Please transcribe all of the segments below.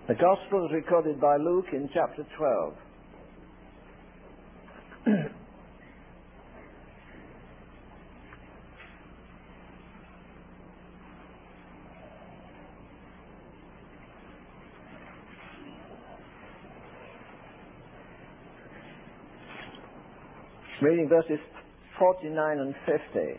The Gospel is recorded by Luke in chapter 12. Reading verses 49 and 50.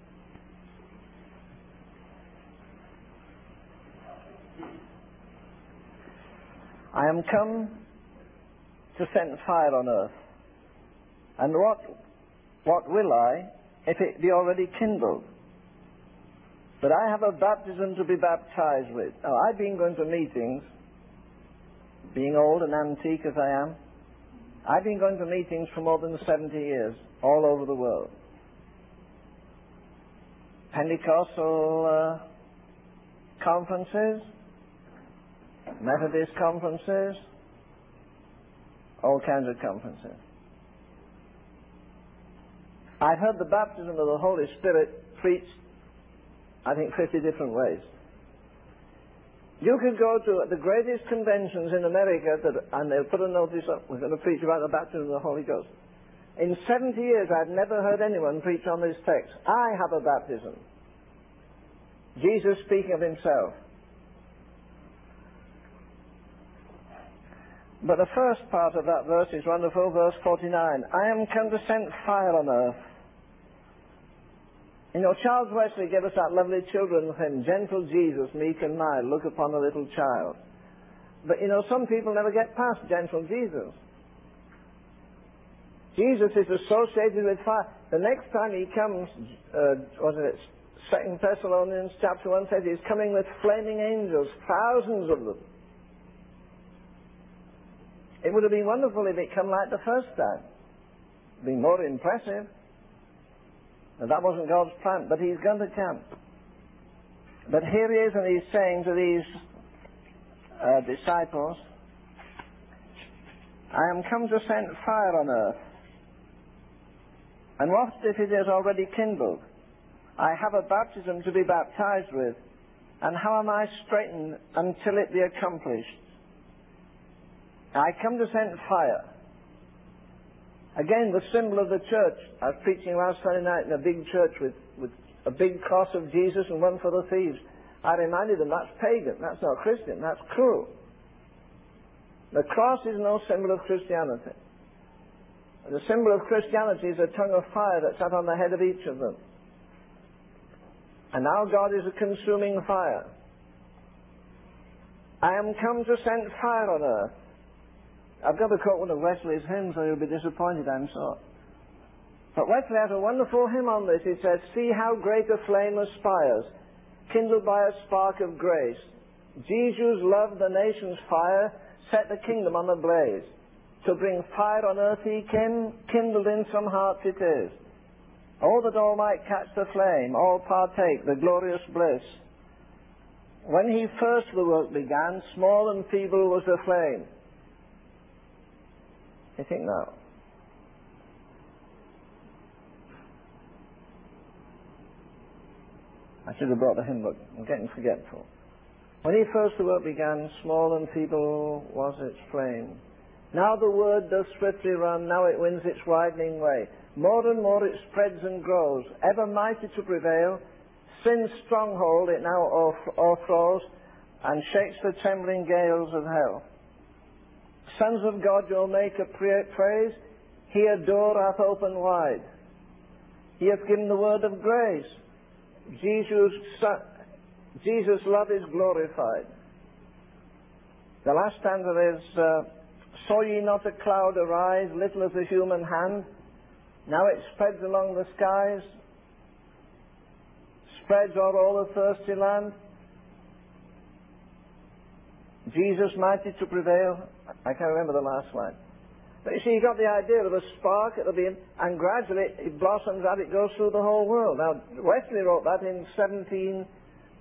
I am come to send fire on earth, and what will I if it be already kindled? But I have a baptism to be baptized with. Now, I've been going to meetings, being old and antique as I am. I've been going to meetings for more than 70 years, all over the world. Pentecostal conferences, Methodist conferences, all kinds of conferences. I've heard the baptism of the Holy Spirit preached, I think, 50 different ways. You could go to the greatest conventions in America and they'll put a notice up, we're going to preach about the baptism of the Holy Ghost. In 70 years I've never heard anyone preach on this text. I have a baptism. Jesus speaking of himself. But the first part of that verse is wonderful, verse 49. I am come to send fire on earth. You know, Charles Wesley gave us that lovely children's hymn, Gentle Jesus, meek and mild, look upon a little child. But, you know, some people never get past gentle Jesus. Jesus is associated with fire. The next time he comes, 2 Thessalonians chapter 1 says he's coming with flaming angels, thousands of them. It would have been wonderful if it come like the first time. It would be more impressive. And that wasn't God's plan, but he's going to come. But here he is, and he's saying to these disciples, I am come to send fire on earth. And what if it is already kindled? I have a baptism to be baptized with, and how am I straitened until it be accomplished? I come to send fire. Again, the symbol of the church. I was preaching last Sunday night in a big church with a big cross of Jesus and one for the thieves. I reminded them that's pagan, that's not Christian, that's cruel. The cross is no symbol of Christianity. The symbol of Christianity is a tongue of fire that sat on the head of each of them. And now God is a consuming fire. I am come to send fire on earth. I've got to quote one of Wesley's hymns, or you'll be disappointed, I'm sure. But Wesley has a wonderful hymn on this. He says, see how great a flame aspires, kindled by a spark of grace. Jesus loved the nation's fire, set the kingdom on the blaze. To bring fire on earth he came, kindled in some hearts it is. Oh, that all might catch the flame, all partake the glorious bliss. When he first the work began, small and feeble was the flame. You think now? I should have brought the hymn book. I'm getting forgetful. When he first the work began, small and feeble was its flame. Now the word does swiftly run, now it wins its widening way. More and more it spreads and grows, ever mighty to prevail. Sin's stronghold it now o'erthrows, and shakes the trembling gales of hell. Sons of God, you'll make a praise. He a door hath opened wide. He hath given the word of grace. Jesus' love is glorified. The last stanza is, saw ye not a cloud arise, little as a human hand? Now it spreads along the skies, spreads o'er all the thirsty land. Jesus mighty to prevail. I can't remember the last line. But you see, you got the idea of a spark, it'll be, and gradually it blossoms out, it goes through the whole world. Now, Wesley wrote that in 76.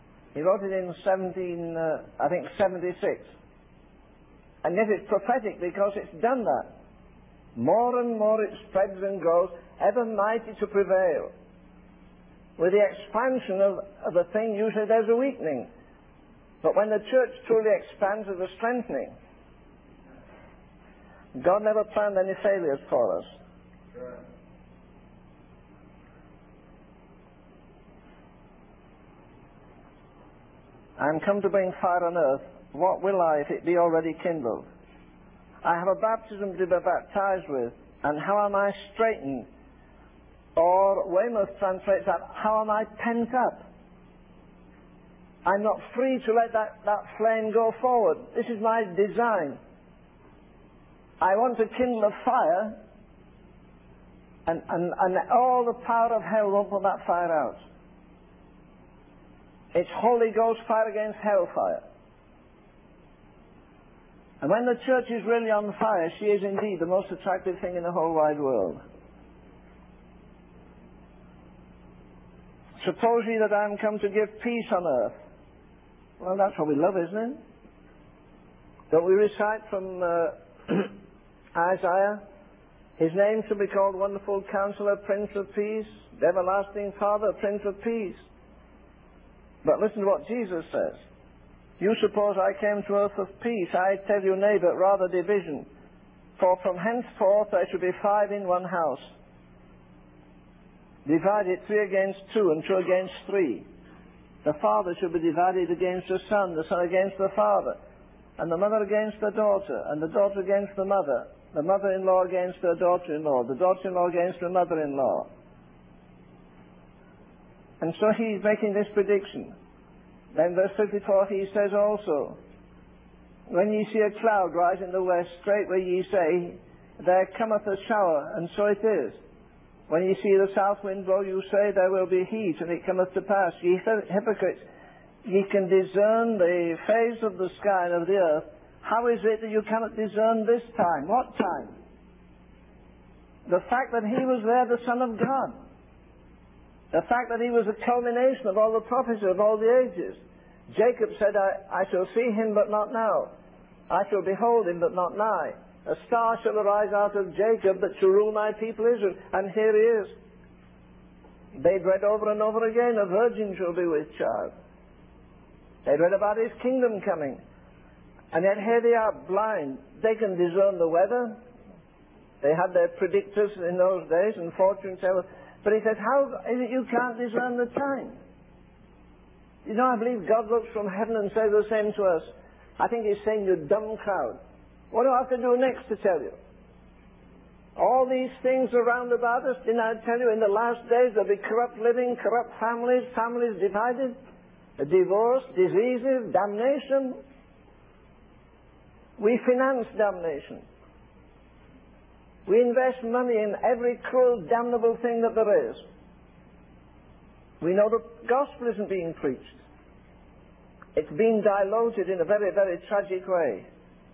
And yet it's prophetic because it's done that. More and more it spreads and grows, ever mighty to prevail. With the expansion of a thing, usually there's a weakening. But when the church truly expands as a strengthening, God never planned any failures for us. Right. I am come to bring fire on earth. What will I if it be already kindled? I have a baptism to be baptized with, and how am I straitened? Or Weymouth translates that, how am I pent up? I'm not free to let that flame go forward. This is my design. I want to kindle a fire, and all the power of hell won't put that fire out. It's Holy Ghost fire against hellfire. And when the church is really on fire, she is indeed the most attractive thing in the whole wide world. Suppose ye that I am come to give peace on earth. Well, that's what we love, isn't it? Don't we recite from Isaiah? His name shall be called Wonderful Counselor, Prince of Peace, the Everlasting Father, Prince of Peace. But listen to what Jesus says. You suppose I came to earth of peace. I tell you, nay, but rather division. For from henceforth there shall be 5 in one house. Divided 3 against 2, and 2 against 3. The father shall be divided against the son against the father, and the mother against the daughter, and the daughter against the mother-in-law against her daughter-in-law, the daughter-in-law against the mother-in-law. And so he's making this prediction. Then verse 54 he says also, when ye see a cloud rise in the west, straightway ye say, there cometh a shower, and so it is. When ye see the south wind blow, you say, there will be heat, and it cometh to pass. Ye hypocrites, ye can discern the face of the sky and of the earth. How is it that you cannot discern this time? What time? The fact that he was there, the Son of God. The fact that he was the culmination of all the prophecy of all the ages. Jacob said, I shall see him, but not now. I shall behold him, but not nigh. A star shall arise out of Jacob that shall rule my people Israel. And here he is. They'd read over and over again, a virgin shall be with child. They'd read about his kingdom coming. And yet here they are, blind. They can discern the weather. They had their predictors in those days and fortune tellers. But he says, how is it you can't discern the time? You know, I believe God looks from heaven and says the same to us. I think he's saying, you dumb crowd. What do I have to do next to tell you? All these things around about us, didn't I tell you in the last days there'll be corrupt living, corrupt families, families divided, divorce, diseases, damnation. We finance damnation. We invest money in every cruel, damnable thing that there is. We know the gospel isn't being preached. It's being diluted in a very, very tragic way.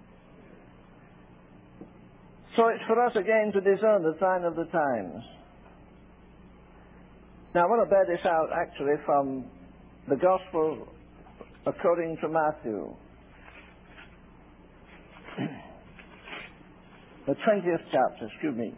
So it's for us again to discern the sign of the times. Now I want to bear this out actually from the Gospel according to Matthew. The 20th chapter, excuse me.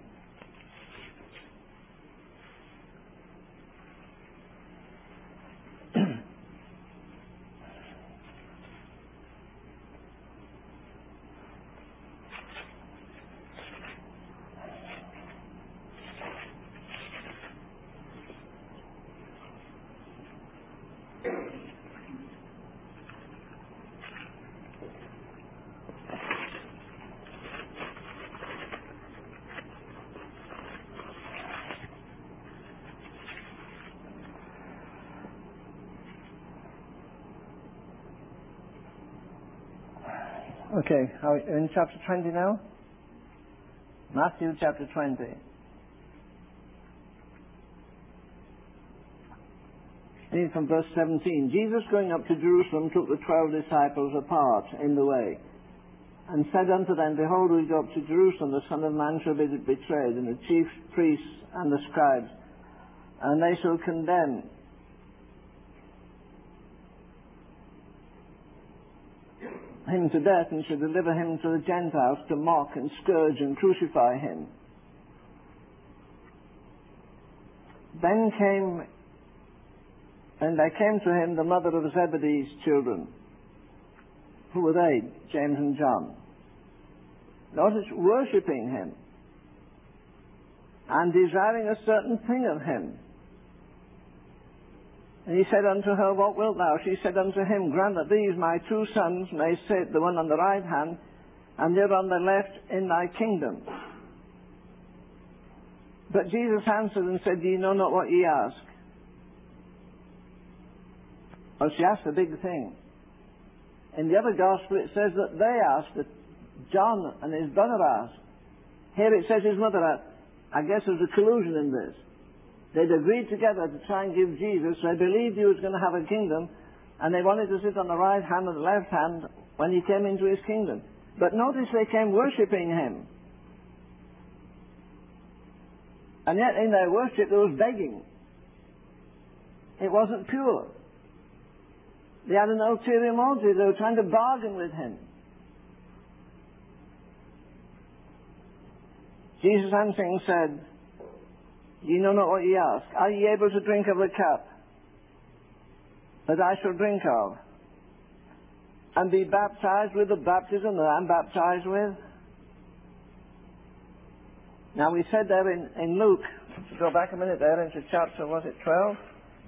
Okay, are we in chapter 20 now? Matthew chapter 20. Reading from verse 17. Jesus going up to Jerusalem took the 12 disciples apart in the way, and said unto them, Behold, we go up to Jerusalem, the Son of Man shall be betrayed, and the chief priests and the scribes, and they shall condemn him to death, and shall deliver him to the Gentiles to mock and scourge and crucify him. Then there came to him the mother of Zebedee's children, Who were they? James and John. Notice, worshipping him and desiring a certain thing of him. And he said unto her, What wilt thou? She said unto him, Grant that these my two sons may sit, the one on the right hand, and the other on the left, in thy kingdom. But Jesus answered and said, Ye know not what ye ask. Oh, she asked a big thing. In the other gospel it says that they asked, that John and his brother asked. Here it says his mother asked. I guess there's a collusion in this. They'd agreed together to try and give Jesus, they believed he was going to have a kingdom, and they wanted to sit on the right hand and the left hand when he came into his kingdom. But notice they came worshipping him. And yet in their worship there was begging. It wasn't pure. They had an ulterior motive. They were trying to bargain with him. Jesus answering said, Ye know not what ye ask. Are ye able to drink of the cup that I shall drink of, and be baptized with the baptism that I'm baptized with? Now we said there in Luke, go back a minute there into chapter, was it 12?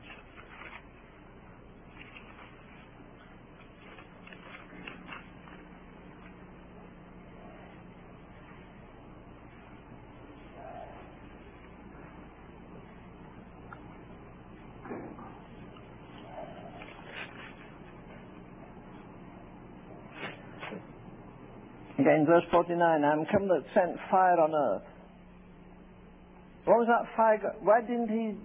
Again, verse 49, I am come that sent fire on earth. What was that fire? Why didn't he...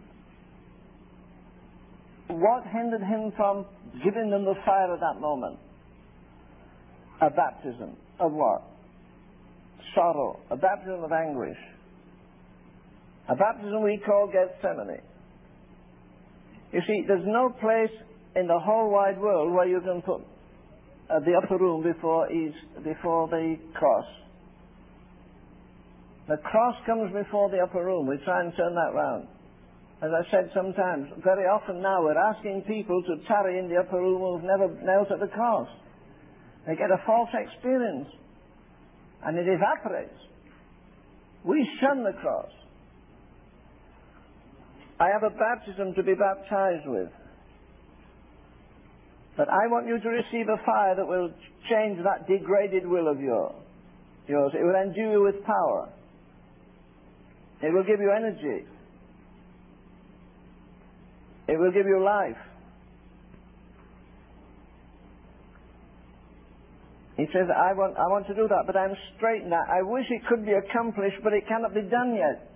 What hindered him from giving them the fire at that moment? A baptism. Of what? Sorrow. A baptism of anguish. A baptism we call Gethsemane. You see, there's no place in the whole wide world where you can put the upper room before the cross. The cross comes before the upper room. We try and turn that round. As I said sometimes, very often now we're asking people to tarry in the upper room who've never knelt at the cross. They get a false experience and it evaporates. We shun the cross. I have a baptism to be baptized with. But I want you to receive a fire that will change that degraded will of yours. It will endue you with power. It will give you energy. It will give you life. He says, I want to do that, but I'm straight now. I wish it could be accomplished, but it cannot be done yet.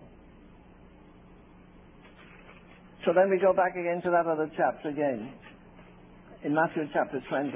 So then we go back again to that other chapter again. In Matthew chapter 20.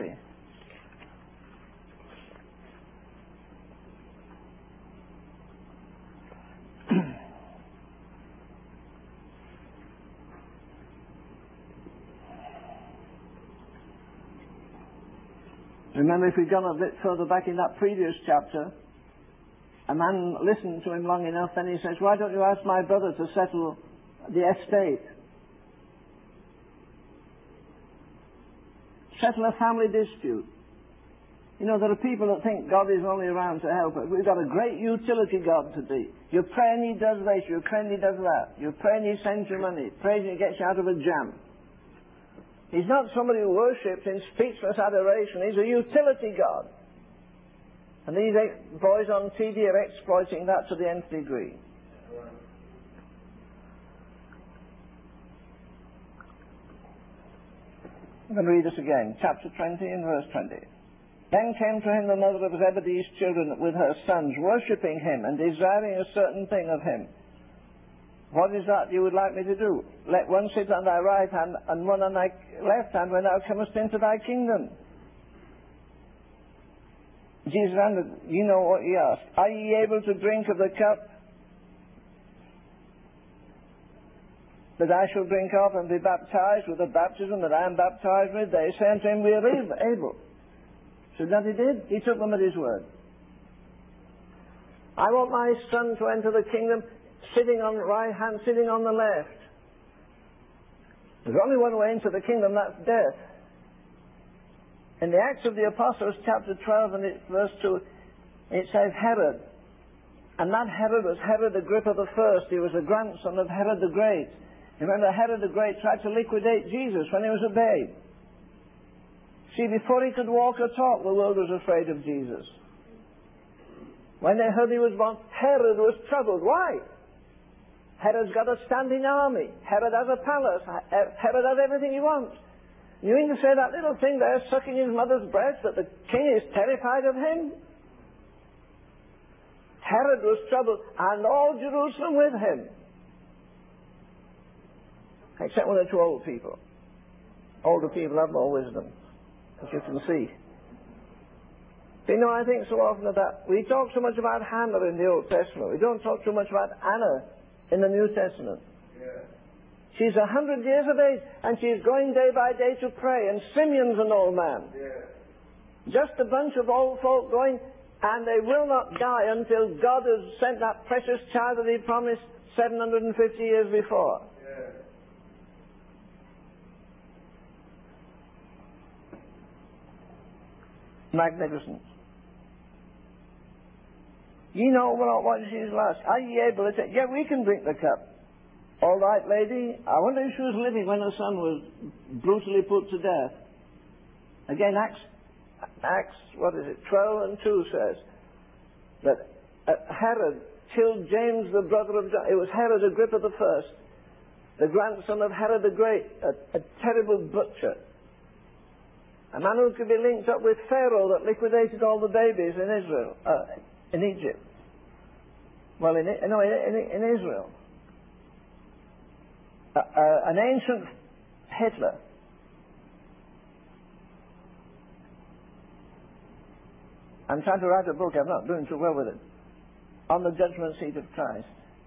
Remember, if we'd gone a bit further back in that previous chapter, a man listened to him long enough, then he says, Why don't you ask my brother to settle the estate? Settle a family dispute. You know, there are people that think God is only around to help us. We've got a great utility God to be. You pray and he does this, you pray and he does that. You pray and he sends you money. Prays and he gets you out of a jam. He's not somebody who worships in speechless adoration. He's a utility God. And these boys on TV are exploiting that to the nth degree. I'm going to read this again. Chapter 20 and verse 20. Then came to him the mother of Zebedee's children with her sons, worshipping him and desiring a certain thing of him. What is that you would like me to do? Let one sit on thy right hand and one on thy left hand when thou comest into thy kingdom. Jesus answered, You know what he asked. Are ye able to drink of the cup that I shall drink of and be baptized with the baptism that I am baptized with? They say unto him, We are able. So that he did. He took them at his word. I want my son to enter the kingdom sitting on the right hand, sitting on the left. There's only one way into the kingdom, that's death. In the Acts of the Apostles, chapter 12 and verse 2, it says Herod. And that Herod was Herod Agrippa I. He was a grandson of Herod the Great. Remember, Herod the Great tried to liquidate Jesus when he was a babe. See, before he could walk or talk, the world was afraid of Jesus. When they heard he was born, Herod was troubled. Why? Herod's got a standing army. Herod has a palace. Herod has everything he wants. You mean to say that little thing there sucking his mother's breast, that the king is terrified of him? Herod was troubled, and all Jerusalem with him. Except one or two old people. Older people have more wisdom, as you can see. You know, I think so often of that. We talk so much about Hannah in the Old Testament. We don't talk so much about Anna in the New Testament. Yeah. She's 100 years of age, and she's going day by day to pray, and Simeon's an old man. Yeah. Just a bunch of old folk going, and they will not die until God has sent that precious child that he promised 750 years before. Yeah. Magnificent. You know what she's lost. Are you able to say, yeah, we can drink the cup. All right, lady. I wonder if she was living when her son was brutally put to death. Again, Acts, 12 and 2 says that Herod killed James, the brother of John. It was Herod Agrippa I, the grandson of Herod the Great, a terrible butcher. A man who could be linked up with Pharaoh that liquidated all the babies in Israel, in Egypt. Well, in Israel. An ancient Hitler. I'm trying to write a book, I'm not doing too well with it, on the judgment seat of Christ.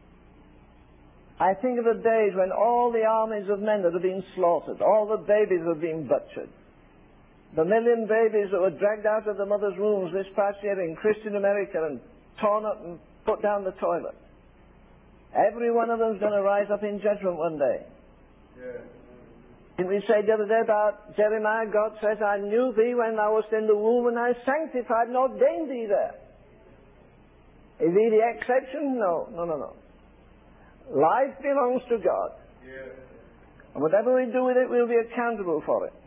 I think of the days when all the armies of men that have been slaughtered, all the babies have been butchered. The million babies that were dragged out of the mother's wombs this past year in Christian America and torn up and put down the toilet. Every one of them is going to rise up in judgment one day. Yeah. Didn't we say the other day about Jeremiah, God says, I knew thee when thou wast in the womb, and I sanctified and ordained thee there. Is he the exception? No. Life belongs to God. Yeah. And whatever we do with it, we'll be accountable for it.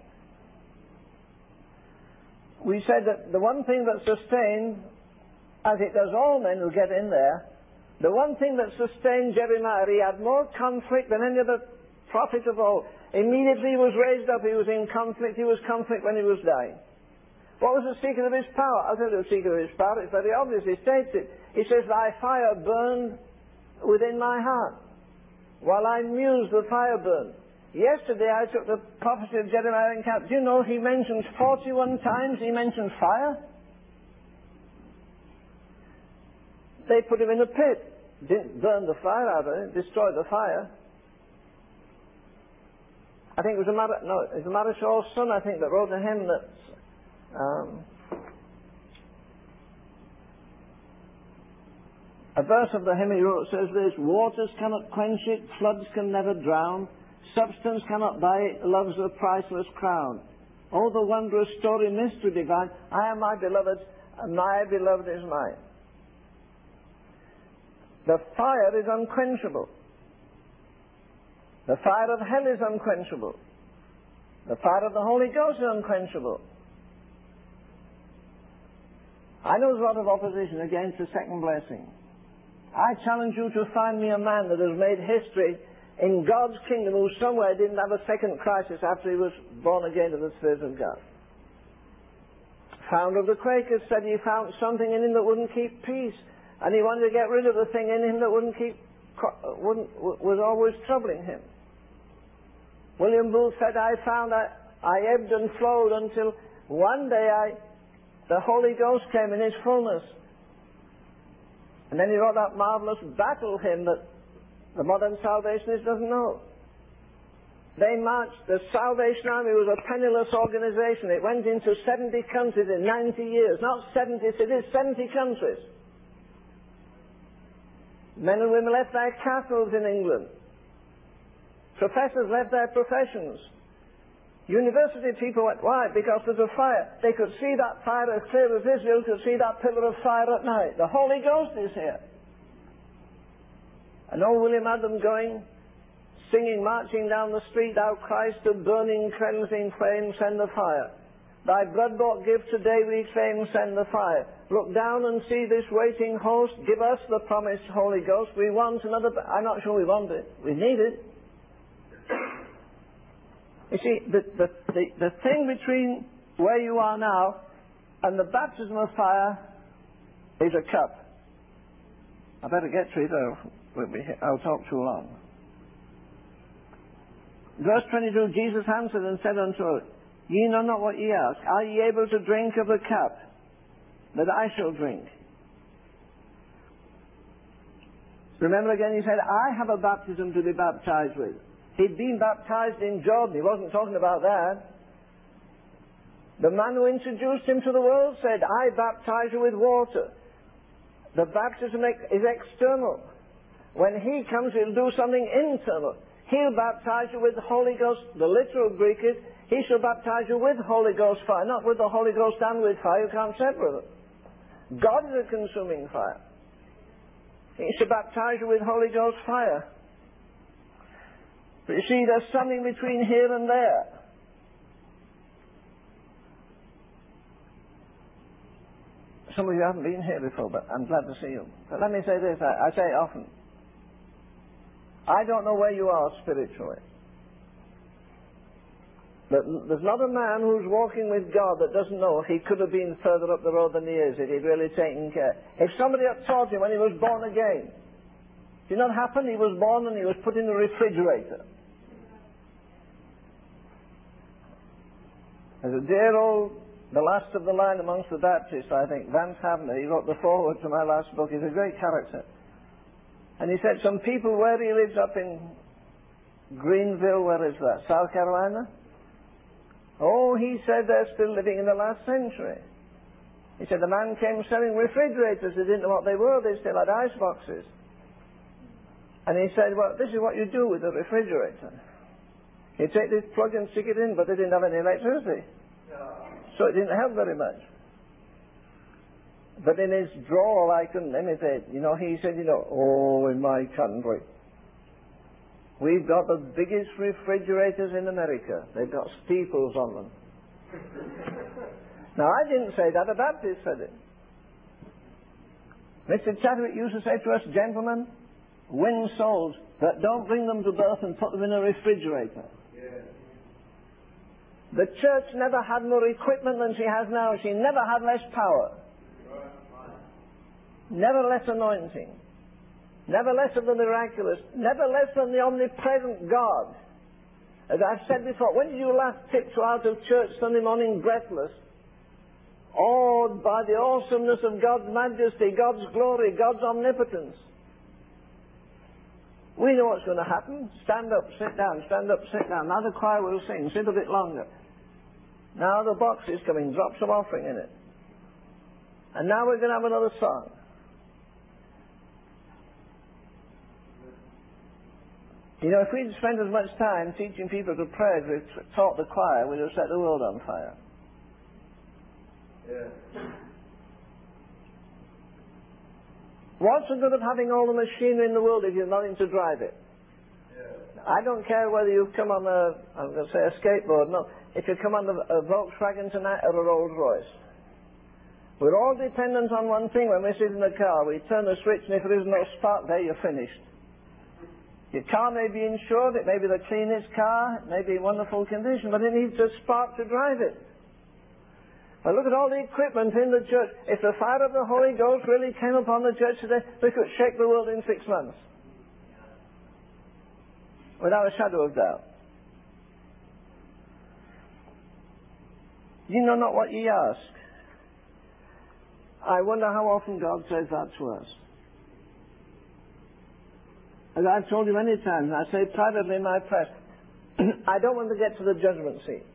We said that the one thing that sustained, as it does all men who get in there, the one thing that sustained Jeremiah, he had more conflict than any other prophet of all. Immediately he was raised up, he was in conflict, he was conflict when he was dying. What was the secret of his power? I'll tell you the secret of his power, it's very obvious, he states it. He says, thy fire burned within my heart. While I mused, the fire burned. Yesterday I took the prophecy of Jeremiah in account. Do you know he mentions 41 times he mentioned fire? They put him in a pit. Didn't burn the fire out of it, destroyed the fire. I think it was a Marishall's son, I think, that wrote a hymn that's a verse of the hymn he wrote says this: waters cannot quench it, floods can never drown, substance cannot buy it, love's a priceless crown. Oh, the wondrous story, mystery divine, I am my beloved, and my beloved is mine. The fire is unquenchable. The fire of hell is unquenchable. The fire of the Holy Ghost is unquenchable. I know there's a lot of opposition against the second blessing. I challenge you to find me a man that has made history in God's kingdom who somewhere didn't have a second crisis after he was born again to the Spirit of God. Founder of the Quakers said he found something in him that wouldn't keep peace, and he wanted to get rid of the thing in him that was always troubling him. William Booth said, I found that I ebbed and flowed until one day the Holy Ghost came in his fullness. And then he wrote that marvelous battle hymn that the modern Salvationist doesn't know. They marched, the Salvation Army was a penniless organization. It went into 70 countries in 90 years. Not 70 cities, 70 countries. Men and women left their castles in England. Professors left their professions. University people went, why? Because there's a fire. They could see that fire as clear as Israel could see that pillar of fire at night. The Holy Ghost is here. And old William had them going, singing, marching down the street, Thou Christ of burning, cleansing flame, send the fire. Thy blood-bought gift today we claim, send the fire. Look down and see this waiting host, give us the promised Holy Ghost. We want another, I'm not sure we want it, we need it. You see, the thing between where you are now and the baptism of fire is a cup. I better get to it or I'll talk too long. Verse 22, Jesus answered and said unto her, Ye know not what ye ask. Are ye able to drink of the cup that I shall drink? Remember again, he said, I have a baptism to be baptized with. He'd been baptized in Jordan. He wasn't talking about that. The man who introduced him to the world said, I baptize you with water. The baptism is external. When he comes, he'll do something internal. He'll baptize you with the Holy Ghost. The literal Greek is, he shall baptize you with Holy Ghost fire, not with the Holy Ghost and with fire. You can't separate them. God is a consuming fire. He shall baptize you with Holy Ghost fire. But you see, there's something between here and there. Some of you haven't been here before, but I'm glad to see you. But let me say this, I say it often. I don't know where you are spiritually. But there's not a man who's walking with God that doesn't know he could have been further up the road than he is if he'd really taken care. If somebody had taught him when he was born again, did not happen? He was born and he was put in the refrigerator. There's a dear old, the last of the line amongst the Baptists, I think, Vance Havner, he wrote the foreword to my last book. He's a great character. And he said some people where he lives up in Greenville, where is that, South Carolina? Oh, he said they're still living in the last century. He said the man came selling refrigerators. They didn't know what they were. They still had ice boxes. And he said, well, this is what you do with a refrigerator. You take this plug and stick it in, but they didn't have any electricity. So it didn't help very much. But in his drawl, I couldn't imitate. You know, he said, oh, in my country, we've got the biggest refrigerators in America. They've got steeples on them. Now, I didn't say that. A Baptist said it. Mr. Chadwick used to say to us, gentlemen, win souls, but don't bring them to birth and put them in a refrigerator. Yeah. The church never had more equipment than she has now. She never had less power. Never less anointing. Never less of the miraculous. Never less than the omnipresent God. As I've said before, when did you last tiptoe out of church Sunday morning breathless, awed by the awesomeness of God's majesty, God's glory, God's omnipotence? We know what's going to happen. Stand up, sit down, stand up, sit down. Now the choir will sing. Sit a bit longer. Now the box is coming. Drop some offering in it. And now we're going to have another song. You know, if we'd spent as much time teaching people to pray as we taught the choir, we'd have set the world on fire. Yeah. What's the good of having all the machinery in the world if you've nothing to drive it? Yeah. I don't care whether you come on I'm going to say a skateboard, no. If you come on a Volkswagen tonight or a Rolls Royce. We're all dependent on one thing. When we sit in the car, we turn the switch, and if there is no spark there, you're finished. Your car may be insured, it may be the cleanest car, it may be in wonderful condition, but it needs a spark to drive it. Well, look at all the equipment in the church. If the fire of the Holy Ghost really came upon the church today, we could shake the world in 6 months. Without a shadow of doubt. You know not what ye ask. I wonder how often God says that to us. As I've told you many times, and I say privately in my press, I don't want to get to the judgment seat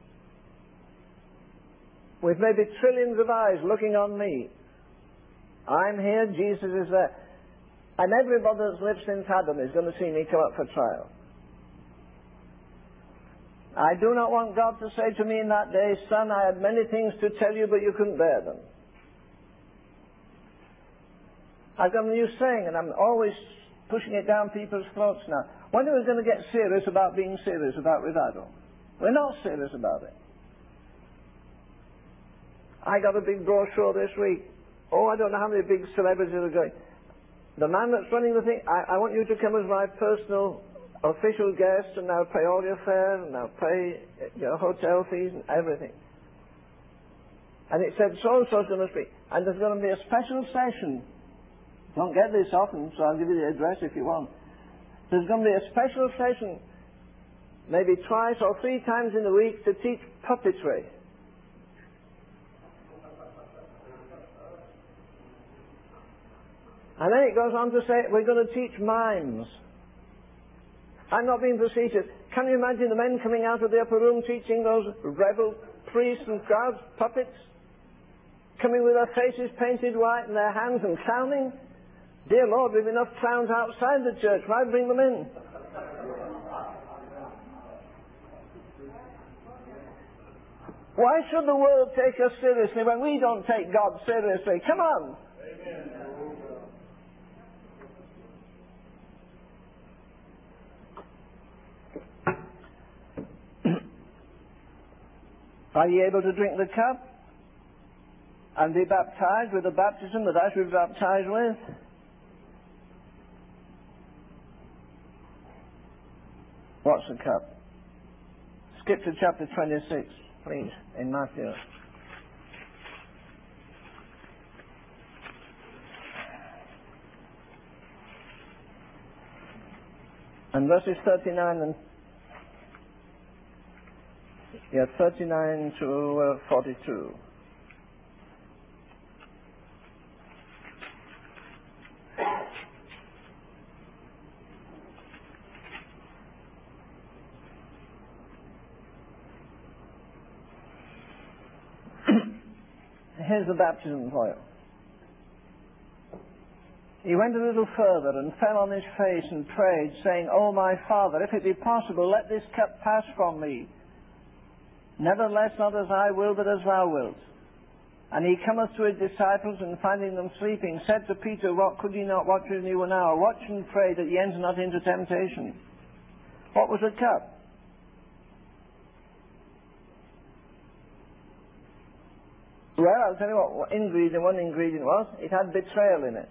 with maybe trillions of eyes looking on me. I'm here, Jesus is there. And everybody that's lived since Adam is going to see me come up for trial. I do not want God to say to me in that day, son, I had many things to tell you, but you couldn't bear them. I've got a new saying, and I'm always pushing it down people's throats now. When are we going to get serious about being serious about revival? We're not serious about it. I got a big brochure this week. Oh, I don't know how many big celebrities are going. The man that's running the thing, I want you to come as my personal official guest, and I'll pay all your fare, and I'll pay your hotel fees and everything. And it said so-and-so's going to speak. And there's going to be a special session. Don't get this often, so I'll give you the address if you want. There's going to be a special session, maybe twice or 3 times in a week, to teach puppetry. And then it goes on to say, we're going to teach mimes. I'm not being facetious. Can you imagine the men coming out of the upper room teaching those rebel priests and crowds puppets? Coming with their faces painted white and their hands and clowning? Dear Lord, we've enough clowns outside the church. Why bring them in? Why should the world take us seriously when we don't take God seriously? Come on! Amen. Are ye able to drink the cup and be baptized with the baptism that I should be baptized with? What's the cup? Skip to chapter 26, please, in Matthew. And verses 39 to 42. Here's the baptism for you. He went a little further and fell on his face and prayed, saying, O my Father, if it be possible, let this cup pass from me. Nevertheless, not as I will, but as thou wilt. And he cometh to his disciples, and finding them sleeping, said to Peter, What, could ye not watch with me 1 hour? Watch and pray that ye enter not into temptation. What was the cup? Well, I'll tell you what one ingredient was. It had betrayal in it.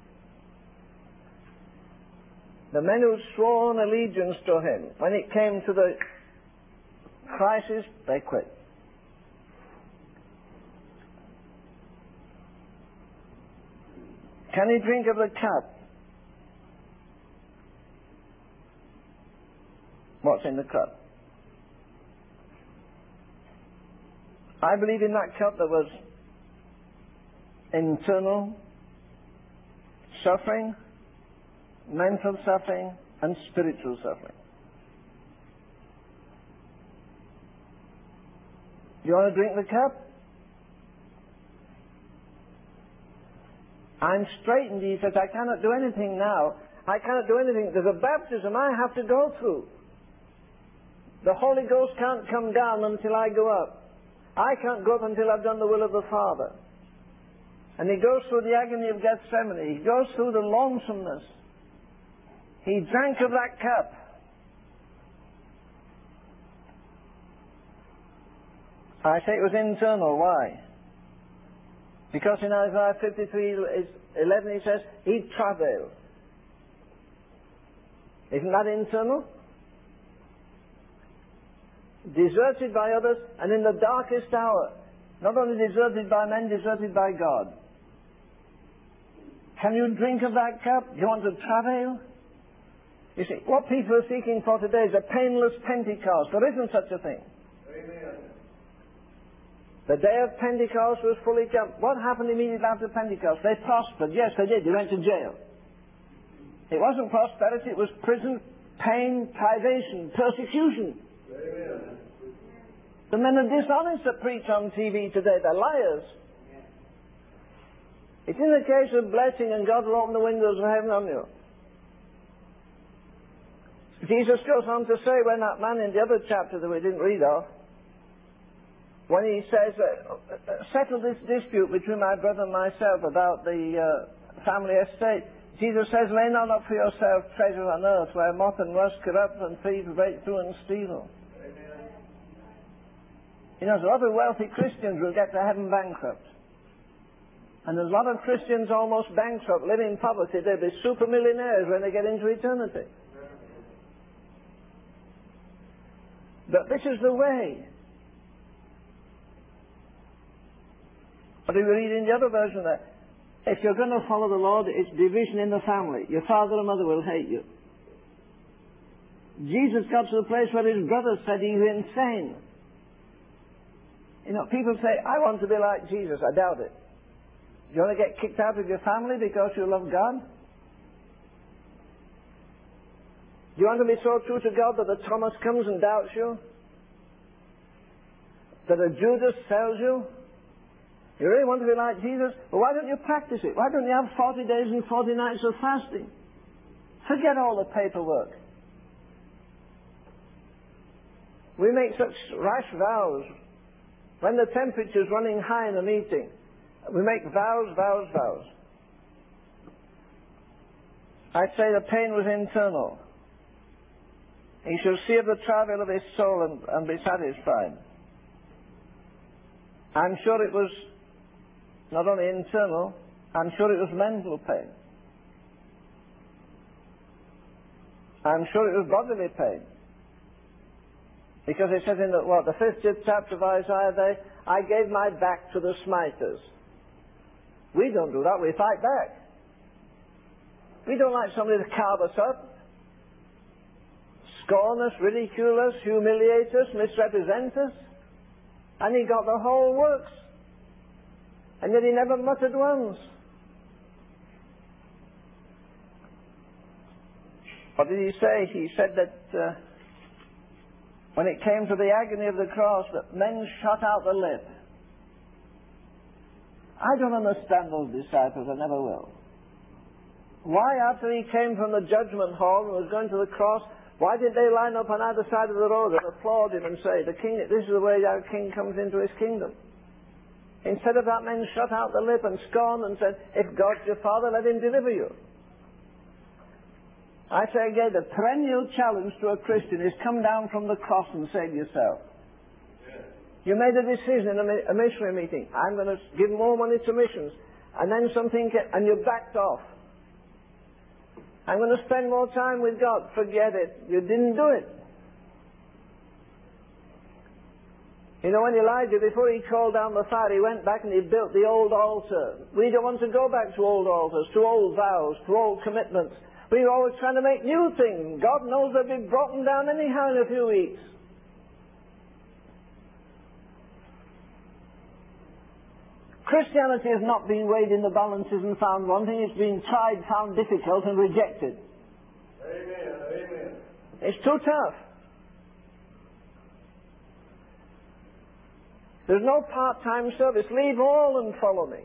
The men who'd sworn allegiance to him, when it came to the crisis, they quit. Can he drink of the cup? What's in the cup? I believe in that cup there was internal suffering, mental suffering, and spiritual suffering. Do you want to drink the cup? I'm straitened, he says, I cannot do anything now. I cannot do anything. There's a baptism I have to go through. The Holy Ghost can't come down until I go up. I can't go up until I've done the will of the Father. And he goes through the agony of Gethsemane. He goes through the lonesomeness. He drank of that cup. I say it was internal. Why? Because in Isaiah 53:11 he says, he travailed. Isn't that internal? Deserted by others, and in the darkest hour. Not only deserted by men, deserted by God. Can you drink of that cup? Do you want to travail? You see, what people are seeking for today is a painless Pentecost. There isn't such a thing. Amen. The day of Pentecost was fully come. What happened immediately after Pentecost? They prospered. Yes, they did. They went to jail. It wasn't prosperity. It was prison, pain, privation, persecution. Amen. The men are dishonest that preach on TV today. They're liars. It's in the case of blessing and God will open the windows of heaven on you. Jesus goes on to say, when that man in the other chapter that we didn't read of, when he says, settle this dispute between my brother and myself about the family estate, Jesus says, lay not up for yourself treasure on earth where moth and rust corrupt and thieves break through and steal. Amen. You know, there's a lot of wealthy Christians who get to heaven bankrupt. And there's a lot of Christians almost bankrupt, living in poverty. They'll be super millionaires when they get into eternity. But this is the way. But if you read in the other version there, if you're going to follow the Lord, it's division in the family. Your father and mother will hate you. Jesus got to the place where his brothers said he's insane. You know, people say, I want to be like Jesus. I doubt it. Do you want to get kicked out of your family because you love God? Do you want to be so true to God that a Thomas comes and doubts you? That a Judas sells you? You really want to be like Jesus? Well, why don't you practice it? Why don't you have 40 days and 40 nights of fasting? Forget all the paperwork. We make such rash vows. When the temperature's running high in a meeting, we make vows, vows, vows. I'd say the pain was internal. He shall see of the travail of his soul and be satisfied. I'm sure it was not only internal, I'm sure it was mental pain. I'm sure it was bodily pain. Because it says in the 50th chapter of Isaiah there, I gave my back to the smiters. We don't do that, we fight back. We don't like somebody to carve us up, scorn us, ridicule us, humiliate us, misrepresent us. And he got the whole works. And yet he never muttered once. What did he say? He said that when it came to the agony of the cross, that men shut out the lip. I don't understand those disciples, I never will. Why, after he came from the judgment hall and was going to the cross, why did they line up on either side of the road and applaud him and say, the king, this is the way our king comes into his kingdom? Instead of that, men shut out the lip and scorned and said, if God's your father, let him deliver you. I say again, the perennial challenge to a Christian is come down from the cross and save yourself. You made a decision in a missionary meeting. I'm going to give more money to missions. And then and you backed off. I'm going to spend more time with God. Forget it. You didn't do it. You know, when Elijah, before he called down the fire, he went back and he built the old altar. We don't want to go back to old altars, to old vows, to old commitments. We're always trying to make new things. God knows they'll be broken down anyhow in a few weeks. Christianity has not been weighed in the balances and found wanting. It's been tried, found difficult, and rejected. Amen. Amen. It's too tough. There's no part-time service. Leave all and follow me.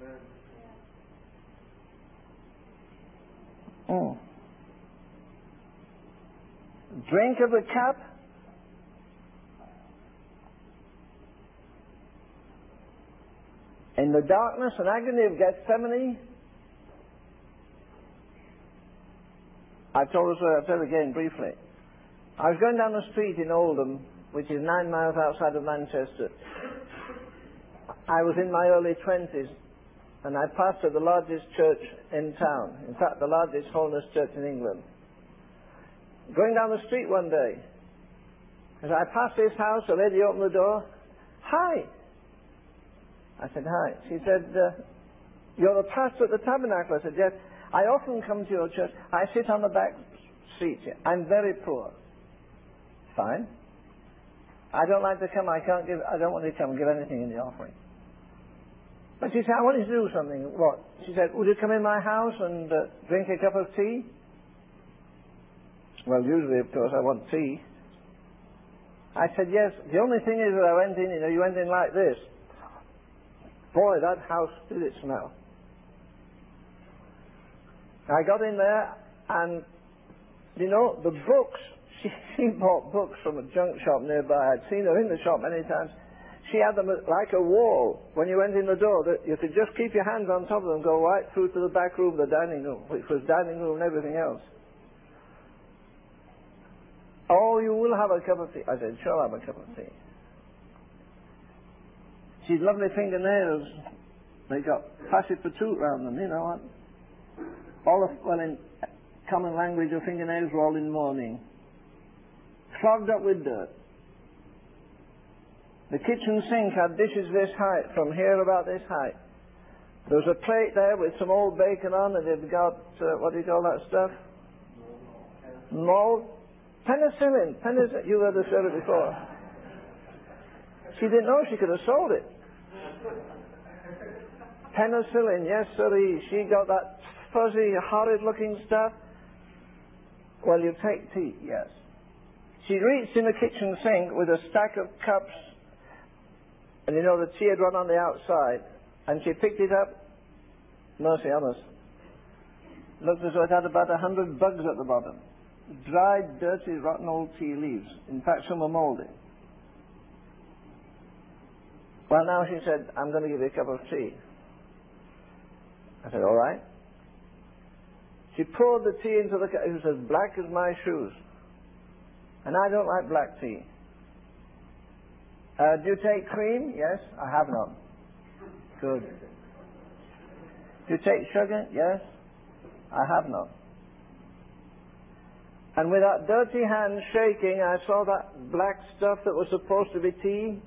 Drink of the cup. In the darkness and agony of Gethsemane, I'll tell it again briefly. I was going down the street in Oldham, which is 9 miles outside of Manchester. I was in my early 20s, and I pastored the largest church in town. In fact, the largest holiness church in England. Going down the street one day, as I passed this house, a lady opened the door. Hi! I said, hi. She said, you're the pastor at the Tabernacle. I said, yes. I often come to your church. I sit on the back seat here. I'm very poor. Fine. I don't like to come. I don't want to come and give anything in the offering. But she said, I want you to do something. What? She said, would you come in my house and drink a cup of tea? Well, usually, of course, I want tea. I said, yes. The only thing is that I went in, you went in like this. Boy, that house did it smell. I got in there and, the books she bought books from a junk shop nearby. I'd seen her in the shop many times. She had them like a wall. When you went in the door, that you could just keep your hands on top of them, go right through to the back room, the dining room, which was dining room and everything else. Oh, you will have a cup of tea. I said, sure, I'll have a cup of tea. She's lovely fingernails. They got passy patoot round them, you know what? All of, well, in common language, her fingernails were all in mourning. Clogged up with dirt. The kitchen sink had dishes this height, from here about this height. There was a plate there with some old bacon on, and it got, what do you call that stuff? Mold? Penicillin. You heard her say it before. She didn't know she could have sold it. Penicillin, yes sirree. She got that fuzzy, horrid-looking stuff. Well, you take tea, yes. She reached in the kitchen sink with a stack of cups, and you know the tea had run on the outside, and she picked it up. Mercy on us. Looked as though it had about 100 bugs at the bottom. Dried, dirty, rotten old tea leaves. In fact, some were mouldy. Well, now she said, I'm going to give you a cup of tea. I said, all right. She poured the tea into the cup. It was as black as my shoes. And I don't like black tea. Do you take cream? Yes, I have none. Good. Do you take sugar? Yes, I have none. And with that dirty hand shaking, I saw that black stuff that was supposed to be tea,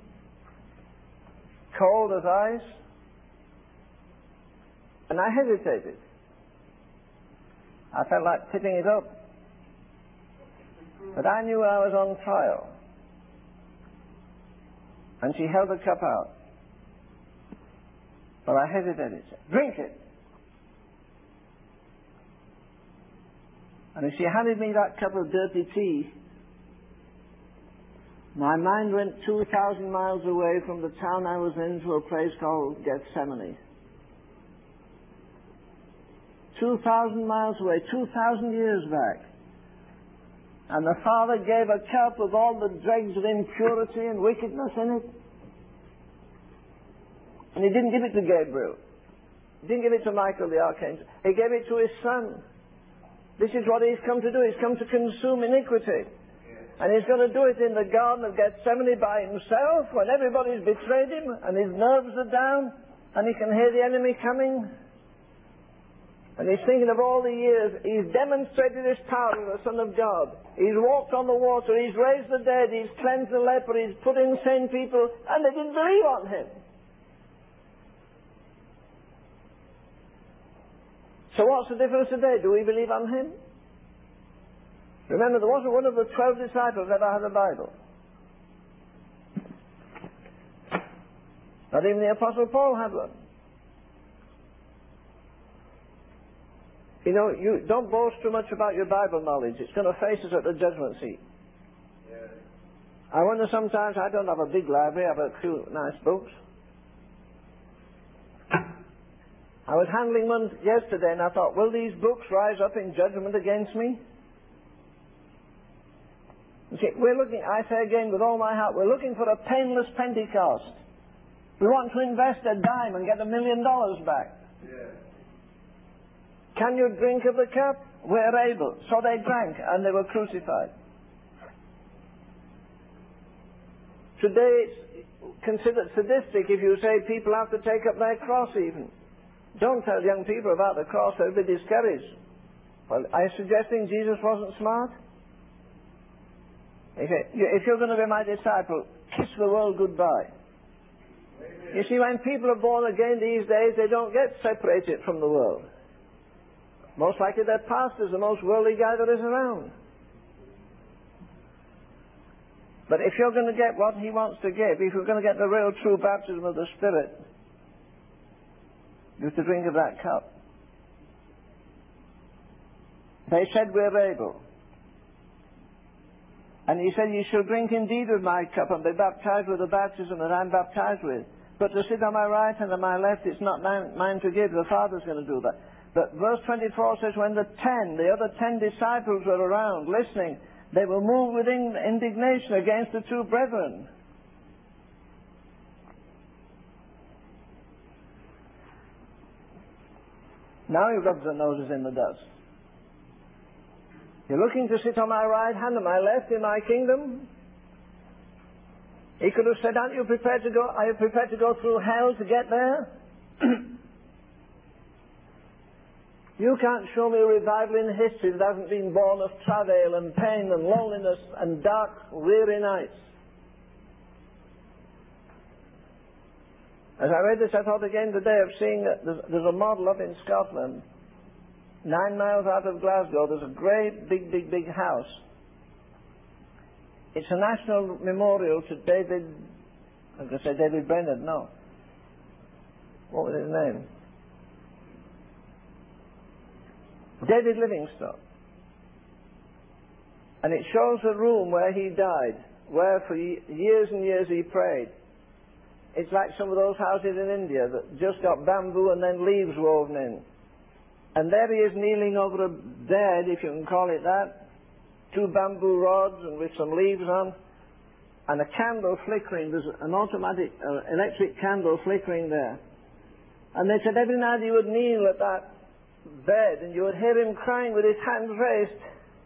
cold as ice, and I hesitated. I felt like tipping it up. But I knew I was on trial. And she held the cup out. But I hesitated. Drink it. And as she handed me that cup of dirty tea, my mind went 2,000 miles away from the town I was in to a place called Gethsemane. 2,000 miles away, 2,000 years back. And the Father gave a cup with all the dregs of impurity and wickedness in it. And He didn't give it to Gabriel. He didn't give it to Michael the Archangel. He gave it to His Son. This is what He's come to do. He's come to consume iniquity. And He's going to do it in the Garden of Gethsemane by Himself when everybody's betrayed Him and His nerves are down and He can hear the enemy coming. And He's thinking of all the years He's demonstrated His power as the Son of God. He's walked on the water, He's raised the dead, He's cleansed the leper, He's put insane people, and they didn't believe on Him. So what's the difference today? Do we believe on Him? Remember, there wasn't one of the 12 disciples ever had a Bible. Not even the Apostle Paul had one. You know, you don't boast too much about your Bible knowledge. It's going to face us at the judgment seat. Yes. I wonder sometimes, I don't have a big library, I have a few nice books. I was handling one yesterday and I thought, will these books rise up in judgment against me? You see, I say again with all my heart, we're looking for a painless Pentecost. We want to invest a dime and get $1 million back. Yes. Can you drink of the cup? We're able. So they drank and they were crucified. Today it's considered sadistic if you say people have to take up their cross even. Don't tell young people about the cross, they'll be discouraged. Well, are you suggesting Jesus wasn't smart? If you're going to be my disciple, kiss the world goodbye. Amen. You see, when people are born again these days, they don't get separated from the world. Most likely their pastor's the most worldly guy there is around. But if you're going to get what he wants to give, if you're going to get the real true baptism of the Spirit, you have to drink of that cup. They said, we're able. And He said, you shall drink indeed of my cup and be baptized with the baptism that I'm baptized with. But to sit on my right and on my left, it's not mine to give. The Father's going to do that. But verse 24 says, when the other 10 disciples were around listening, They were moved with indignation against the two brethren. Now he rubs the noses in the dust. You're looking to sit on my right hand and my left in my kingdom? He could have said, are you prepared to go through hell to get there? You can't show me a revival in history that hasn't been born of travail and pain and loneliness and dark, weary nights. As I read this, I thought again today of seeing that there's a model up in Scotland, 9 miles out of Glasgow. There's a great big house. It's a national memorial to David, I was going to say David Brainerd, no. What was his name? David Livingstone. And it shows the room where he died, where for years and years he prayed. It's like some of those houses in India that just got bamboo and then leaves woven in. And there he is kneeling over a bed, if you can call it that, 2 bamboo rods and with some leaves on, and a candle flickering. There's an automatic electric candle flickering there. And they said every night he would kneel at that bed and you would hear him crying with his hands raised,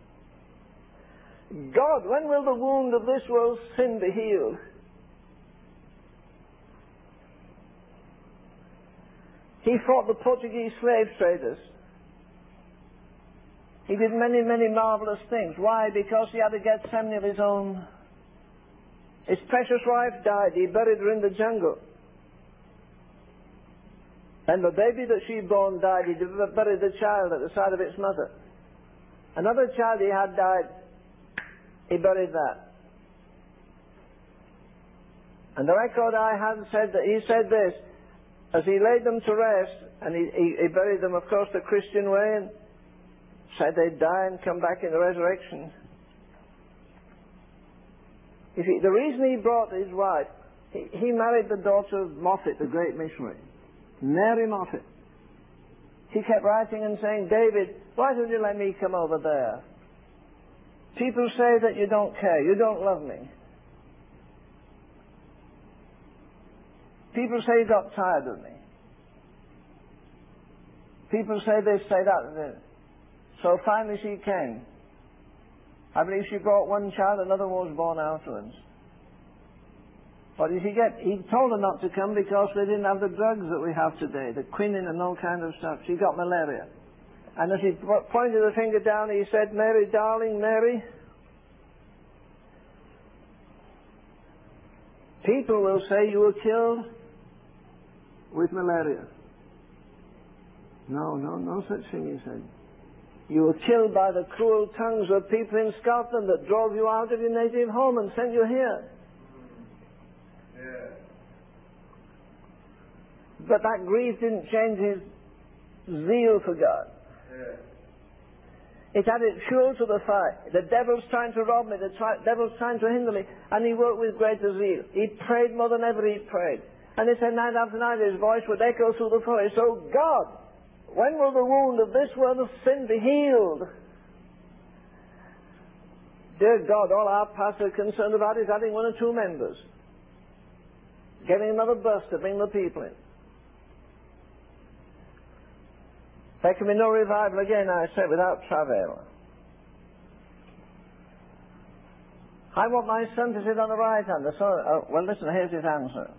God, when will the wound of this world's sin be healed? He fought the Portuguese slave traders. He did many marvelous things. Why? Because he had a Gethsemane of his own. His precious wife died. He buried her in the jungle. And the baby that she born died. He buried the child at the side of its mother. Another child he had died. He buried that. And the record I had said that he said this, as he laid them to rest, and he buried them, of course, the Christian way, and said they'd die and come back in the resurrection. You see, the reason he brought his wife, he married the daughter of Moffat, the great missionary, Mary Moffat. He kept writing and saying, David, why don't you let me come over there? People say that you don't care, you don't love me. People say you got tired of me. People say this, say that. So finally she came. I believe she brought one child, another one was born afterwards. What did he get? He told her not to come because they didn't have the drugs that we have today, the quinine and all kind of stuff. She got malaria. And as he pointed the finger down, he said, Mary, darling, Mary, people will say you were killed with malaria. No such thing, he said. You were killed by the cruel tongues of people in Scotland that drove you out of your native home and sent you here. Yeah. But that grief didn't change his zeal for God. Yeah. It added fuel to the fire. The devil's trying to rob me, the devil's trying to hinder me, and he worked with greater zeal. He prayed more than ever he prayed. And he said night after night his voice would echo through the forest, Oh God, when will the wound of this world of sin be healed? Dear God, all our pastors are concerned about is adding 1 or 2 members. Getting another bus to bring the people in. There can be no revival again, I say, without travail. I want my son to sit on the right hand. Well, listen, here's his answer.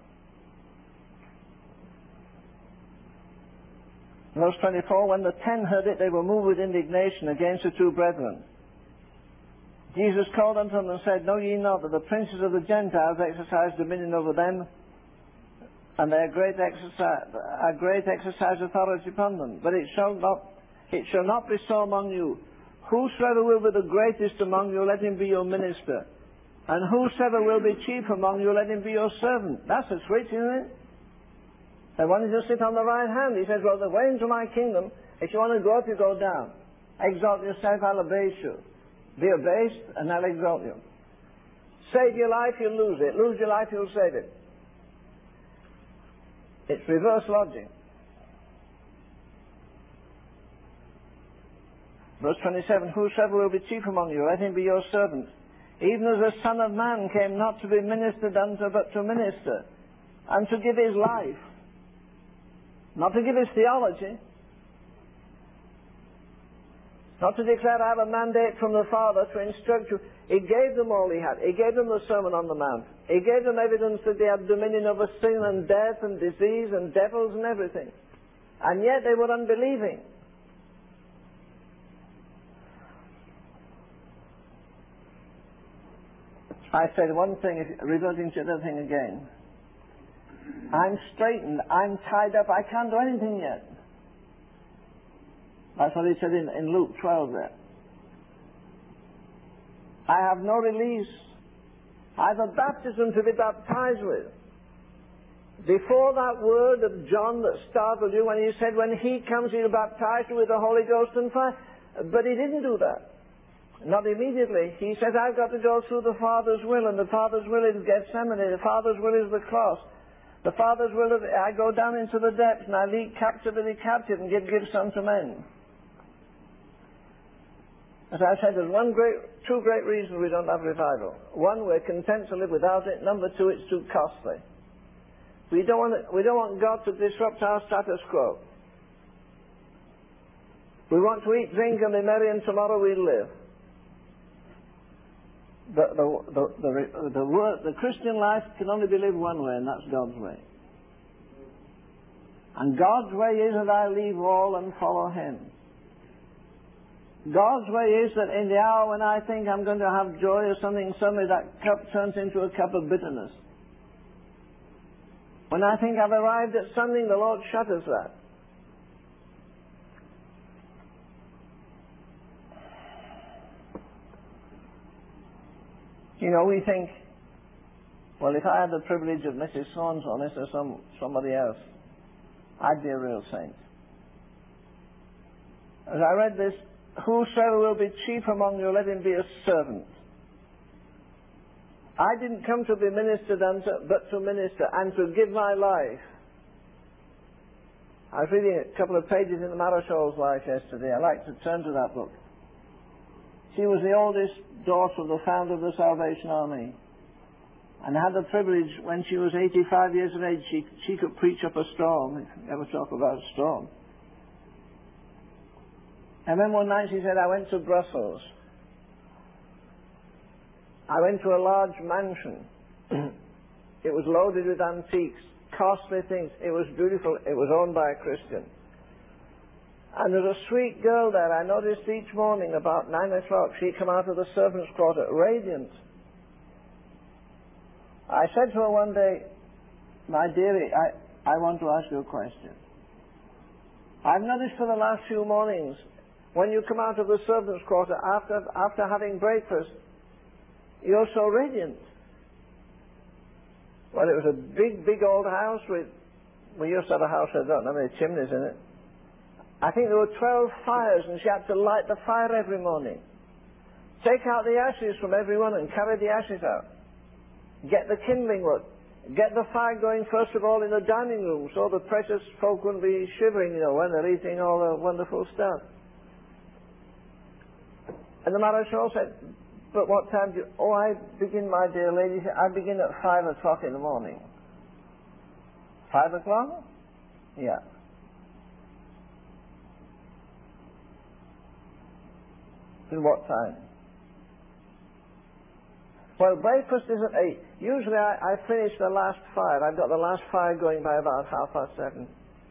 Verse 24, when the 10 heard it, they were moved with indignation against the 2 brethren. Jesus called unto them and said, Know ye not that the princes of the Gentiles exercise dominion over them, and their great exercise authority upon them? But it shall not be so among you. Whosoever will be the greatest among you, let him be your minister. And whosoever will be chief among you, let him be your servant. That's a switch, isn't it? And when you just sit on the right hand, he says, well, the way into my kingdom, if you want to go up, you go down. Exalt yourself, I'll abase you. Be abased, and I'll exalt you. Save your life, you'll lose it. Lose your life, you'll save it. It's reverse logic. Verse 27, whosoever will be chief among you, let him be your servant. Even as the Son of Man came not to be ministered unto, but to minister, and to give his life. Not to give his theology. Not to declare, I have a mandate from the Father to instruct you. He gave them all he had. He gave them the Sermon on the Mount. He gave them evidence that they had dominion over sin and death and disease and devils and everything. And yet they were unbelieving. I said one thing, reverting to the other thing again. I'm straightened, I'm tied up, I can't do anything yet. That's what he said in Luke 12 there. I have no release. I have a baptism to be baptized with. Before that word of John that startled you when he said when he comes he'll baptize you with the Holy Ghost and fire. But he didn't do that. Not immediately. He said, I've got to go through the Father's will, and the Father's will is Gethsemane. The Father's will is the cross. The Father's will is I go down into the depths and I lead captivity captive and give gifts unto men. As I said, there's two great reasons we don't have revival. One, we're content to live without it. Number two, it's too costly. We don't want God to disrupt our status quo. We want to eat, drink, and be merry, and tomorrow we'll live. The Christian life can only be lived one way, and that's God's way. And God's way is that I leave all and follow Him. God's way is that in the hour when I think I'm going to have joy or something, suddenly that cup turns into a cup of bitterness. When I think I've arrived at something, the Lord shutters that. You know, we think, well, if I had the privilege of Mrs. So-and-so, this or somebody else, I'd be a real saint. As I read this, whosoever will be chief among you, let him be a servant. I didn't come to be ministered unto, but to minister and to give my life. I was reading a couple of pages in the Marichal's life yesterday. I like to turn to that book. She was the oldest daughter of the founder of the Salvation Army, and had the privilege, when she was 85 years of age, she could preach up a storm. If you ever talk about a storm. And then one night she said, I went to Brussels. I went to a large mansion. It was loaded with antiques, costly things. It was beautiful. It was owned by a Christian. And there's a sweet girl there. I noticed each morning about 9 o'clock she'd come out of the servants' quarter, radiant. I said to her one day, my dearie, I want to ask you a question. I've noticed for the last few mornings, when you come out of the servants' quarter after having breakfast, you're so radiant. Well, it was a big old house we used to have a house that don't have any chimneys in it. I think there were 12 fires, and she had to light the fire every morning. Take out the ashes from everyone and carry the ashes out. Get the kindling wood. Get the fire going first of all in the dining room, so the precious folk wouldn't be shivering, when they're eating all the wonderful stuff. And the Marechal said, but what time do you... Oh, I begin, my dear lady, I begin at 5 o'clock in the morning. 5 o'clock? Yeah. Till what time? Well, breakfast is at 8. Usually I finish the last fire. I've got the last fire going by about 7:30.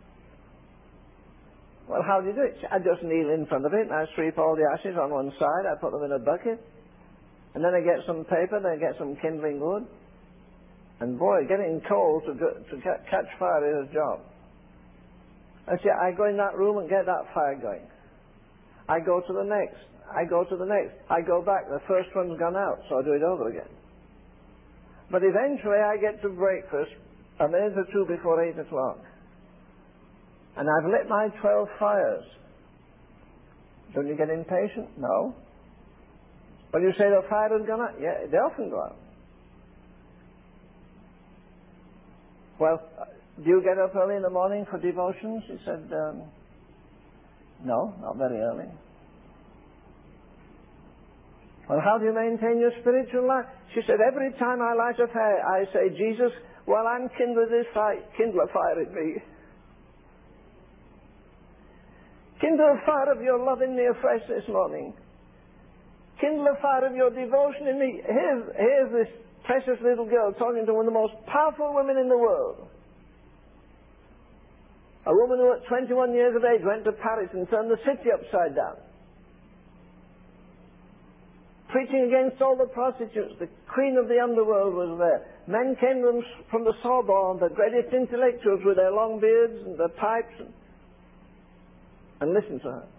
Well, how do you do it? I just kneel in front of it and I sweep all the ashes on one side. I put them in a bucket. And then I get some paper, then I get some kindling wood. And boy, getting coal to catch fire is a job. And see, I go in that room and get that fire going. I go to the next. I go to the next. I go back. The first one's gone out, so I do it over again. But eventually I get to breakfast a minute or two before 8 o'clock. And I've lit my 12 fires. Don't you get impatient? No. When you say the fire has gone out, yeah, they often go out. Well, do you get up early in the morning for devotions? He said, no, not very early. Well, how do you maintain your spiritual life? She said, every time I light a fire, I say, Jesus, while I'm kindling this fire, kindle a fire in me. Kindle a fire of your love in me afresh this morning. Kindle a fire of your devotion in me. Here's this precious little girl talking to one of the most powerful women in the world. A woman who at 21 years of age went to Paris and turned the city upside down. Preaching against all the prostitutes. The queen of the underworld was there. Men came from the Sorbonne, the greatest intellectuals with their long beards and their pipes, and listened to her.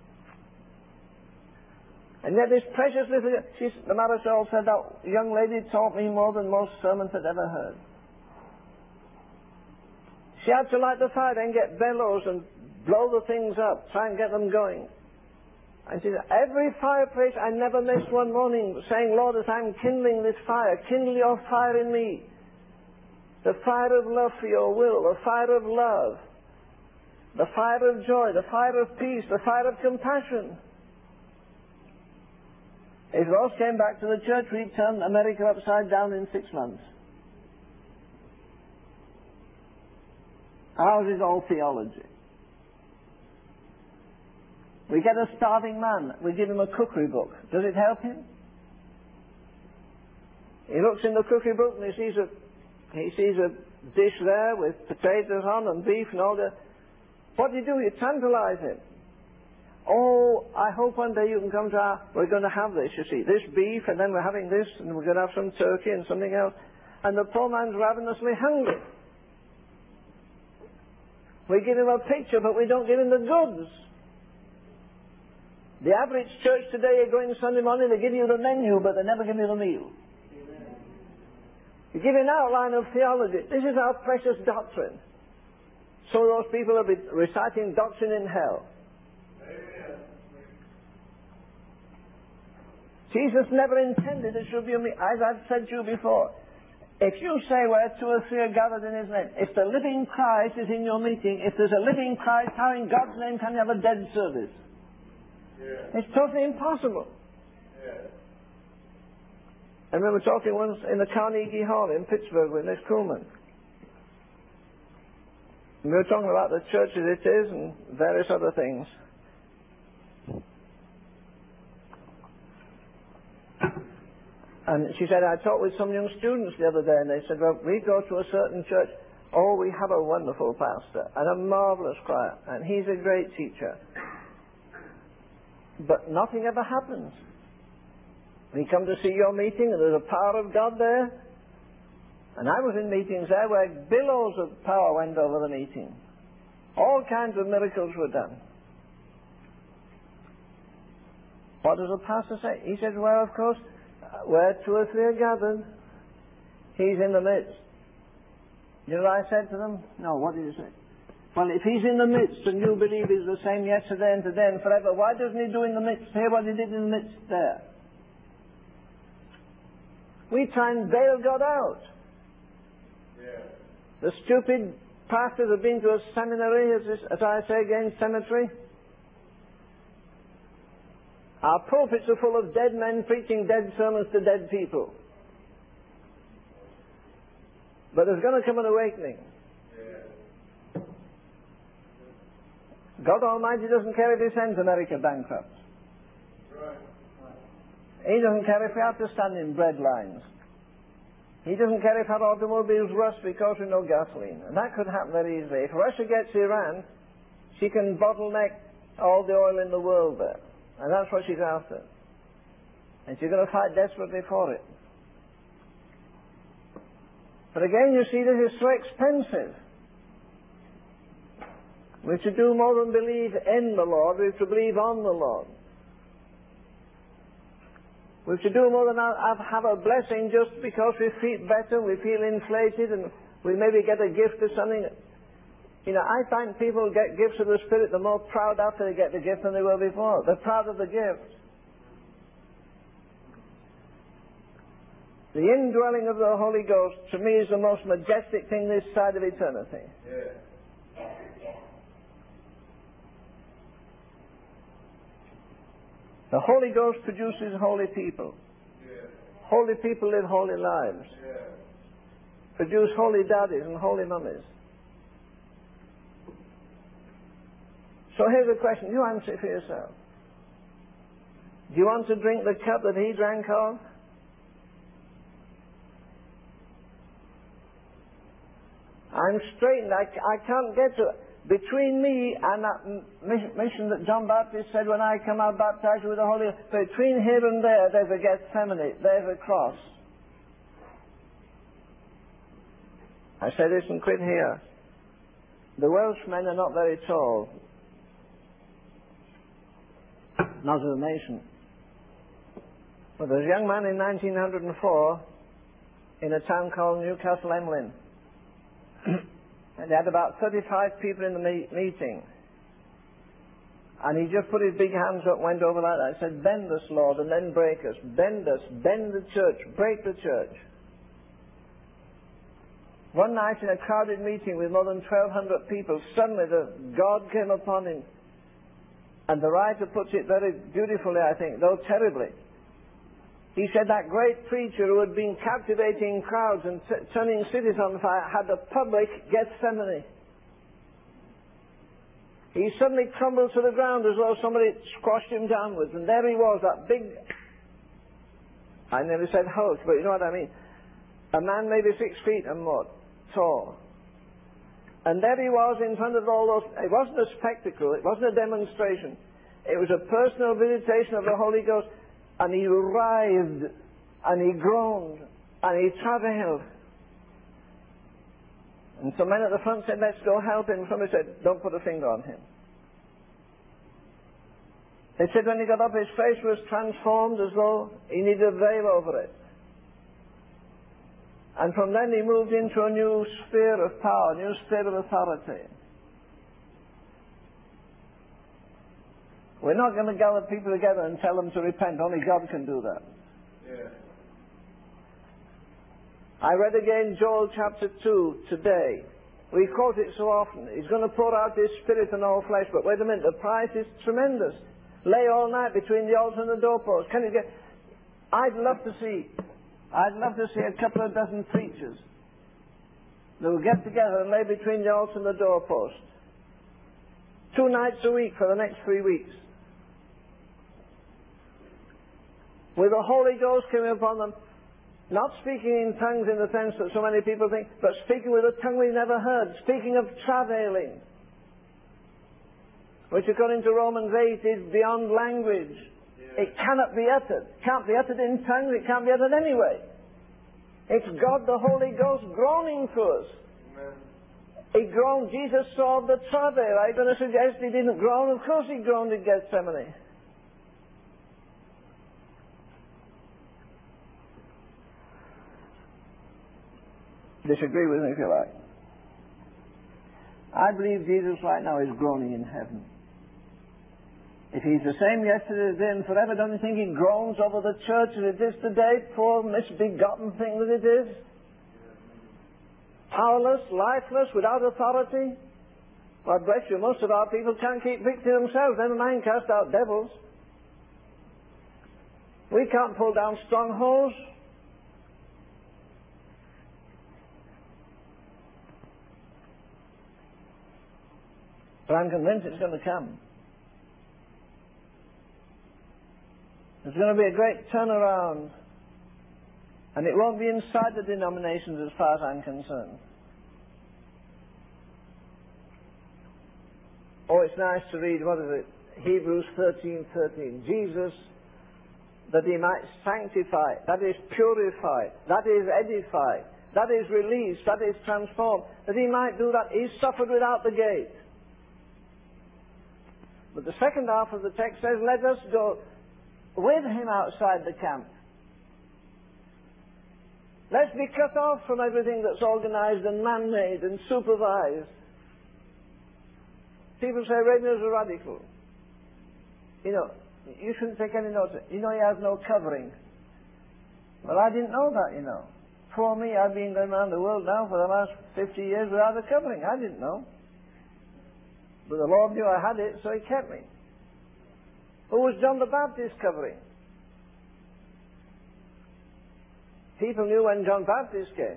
And yet this precious little... the Maréchal said, that young lady taught me more than most sermons I'd ever heard. She had to light the fire, then get bellows and blow the things up, try and get them going. And she said, every fireplace, I never missed one morning saying, Lord, as I'm kindling this fire, kindle your fire in me. The fire of love for your will, the fire of love, the fire of joy, the fire of peace, the fire of compassion. If Ross came back to the church, we'd turn America upside down in 6 months. Ours is all theology. We get a starving man, we give him a cookery book. Does it help him? He looks in the cookery book and he sees a dish there with potatoes on and beef and all that. What do? You tantalize him. Oh, I hope one day you can come to we're going to have this, you see, this beef, and then we're having this, and we're going to have some turkey and something else. And the poor man's ravenously hungry. We give him a picture, but we don't give him the goods. The average church today, you go in Sunday morning, they give you the menu, but they never give you the meal. You give an outline of theology. This is our precious doctrine. So those people will be reciting doctrine in hell. Amen. Jesus never intended it should be a meeting. As I've said to you before, if you say where 2 or 3 are gathered in His name, if the living Christ is in your meeting, if there's a living Christ, how in God's name can you have a dead service? Yeah. It's totally impossible. Yeah. I remember talking once in the Carnegie Hall in Pittsburgh with Miss Kuhlman. And we were talking about the church as it is and various other things. And she said, I talked with some young students the other day and they said, well, we go to a certain church. Oh, we have a wonderful pastor and a marvelous choir and he's a great teacher. But nothing ever happens. We come to see your meeting and there's a power of God there. And I was in meetings there where billows of power went over the meeting. All kinds of miracles were done. What does the pastor say? He said, well, of course, where 2 or 3 are gathered, He's in the midst. You know what I said to them? No, what did you say? Well, if He's in the midst and you believe He's the same yesterday and today and forever, why doesn't He do in the midst here what He did in the midst there? We try and bail God out. Yeah. The stupid pastors have been to a seminary, as I say again, cemetery. Our pulpits are full of dead men preaching dead sermons to dead people. But there's going to come an awakening. God Almighty doesn't care if He sends America bankrupt. Right. He doesn't care if we have to stand in bread lines. He doesn't care if our automobiles rust because we no gasoline. And that could happen very easily. If Russia gets Iran, she can bottleneck all the oil in the world there. And that's what she's after. And she's going to fight desperately for it. But again, you see, this is so expensive. We have to do more than believe in the Lord, we have to believe on the Lord. We have to do more than have a blessing just because we feel better, we feel inflated, and we maybe get a gift or something. You know, I find people get gifts of the Spirit, they're more proud after they get the gift than they were before. They're proud of the gift. The indwelling of the Holy Ghost, to me, is the most majestic thing this side of eternity. Yeah. The Holy Ghost produces holy people. Holy people live holy lives. Produce holy daddies and holy mummies. So here's the question. You answer it for yourself. Do you want to drink the cup that he drank of? I'm straitened. I can't get to it. Between me and that mission that John Baptist said, when I come, I'll baptize you with the Holy Ghost. Between here and there, there's a Gethsemane. There's a cross. I say this and quit here. The Welshmen are not very tall. Not as a nation. But there's a young man in 1904 in a town called Newcastle Emlyn. And they had about 35 people in the meeting. And he just put his big hands up, went over like that, and said, "Bend us, Lord, and then break us. Bend us, bend the church, break the church." One night in a crowded meeting with more than 1,200 people, suddenly God came upon him. And the writer puts it very beautifully, I think, though terribly. He said that great preacher who had been captivating crowds and turning cities on fire had a public Gethsemane. He suddenly crumbled to the ground as though somebody squashed him downwards, and there he was, that big, I nearly said Hulk, but you know what I mean, a man maybe 6 feet and more tall. And there he was in front of all those. It wasn't a spectacle, it wasn't a demonstration, it was a personal visitation of the Holy Ghost. And he writhed, and he groaned, and he travailed. And some men at the front said, "Let's go help him." Somebody said, "Don't put a finger on him." They said when he got up, his face was transformed as though he needed a veil over it. And from then he moved into a new sphere of power, a new sphere of authority. We're not going to gather people together and tell them to repent. Only God can do that. Yeah. I read again Joel chapter 2 today. We quote it so often. He's going to pour out his Spirit on all flesh. But wait a minute, the price is tremendous. Lay all night between the altar and the doorpost. Can you get... I'd love to see a couple of dozen preachers that will get together and lay between the altar and the doorpost. 2 nights a week for the next 3 weeks. With the Holy Ghost coming upon them, not speaking in tongues in the sense that so many people think, but speaking with a tongue we've never heard, speaking of travailing, which according to Romans 8 is beyond language. Yeah. It cannot be uttered. It can't be uttered in tongues, it can't be uttered anyway. It's God the Holy Ghost groaning for us. Amen. He groaned. Jesus saw the travail. Are you going to suggest he didn't groan? Of course he groaned in Gethsemane. Disagree with me if you like. I believe Jesus right now is groaning in heaven. If he's the same yesterday, today, and forever, don't you think he groans over the church as it is today? Poor misbegotten thing that it is. Powerless, lifeless, without authority. God bless you, most of our people can't keep victory themselves, never mind cast out devils. We can't pull down strongholds. But I'm convinced it's going to come. There's going to be a great turnaround. And it won't be inside the denominations as far as I'm concerned. Oh, it's nice to read, what is it? Hebrews 13:13. Jesus, that he might sanctify, that is purify, that is edify, that is release, that is transform, that he might do that. He suffered without the gate. But the second half of the text says, let us go with him outside the camp. Let's be cut off from everything that's organized and man-made and supervised. People say Reagan is a radical. You know, you shouldn't take any notice. You know, he has no covering. Well, I didn't know that, you know. For me, I've been going around the world now for the last 50 years without a covering. I didn't know. But the Lord knew I had it, so he kept me. Who was John the Baptist covering? People knew when John Baptist came.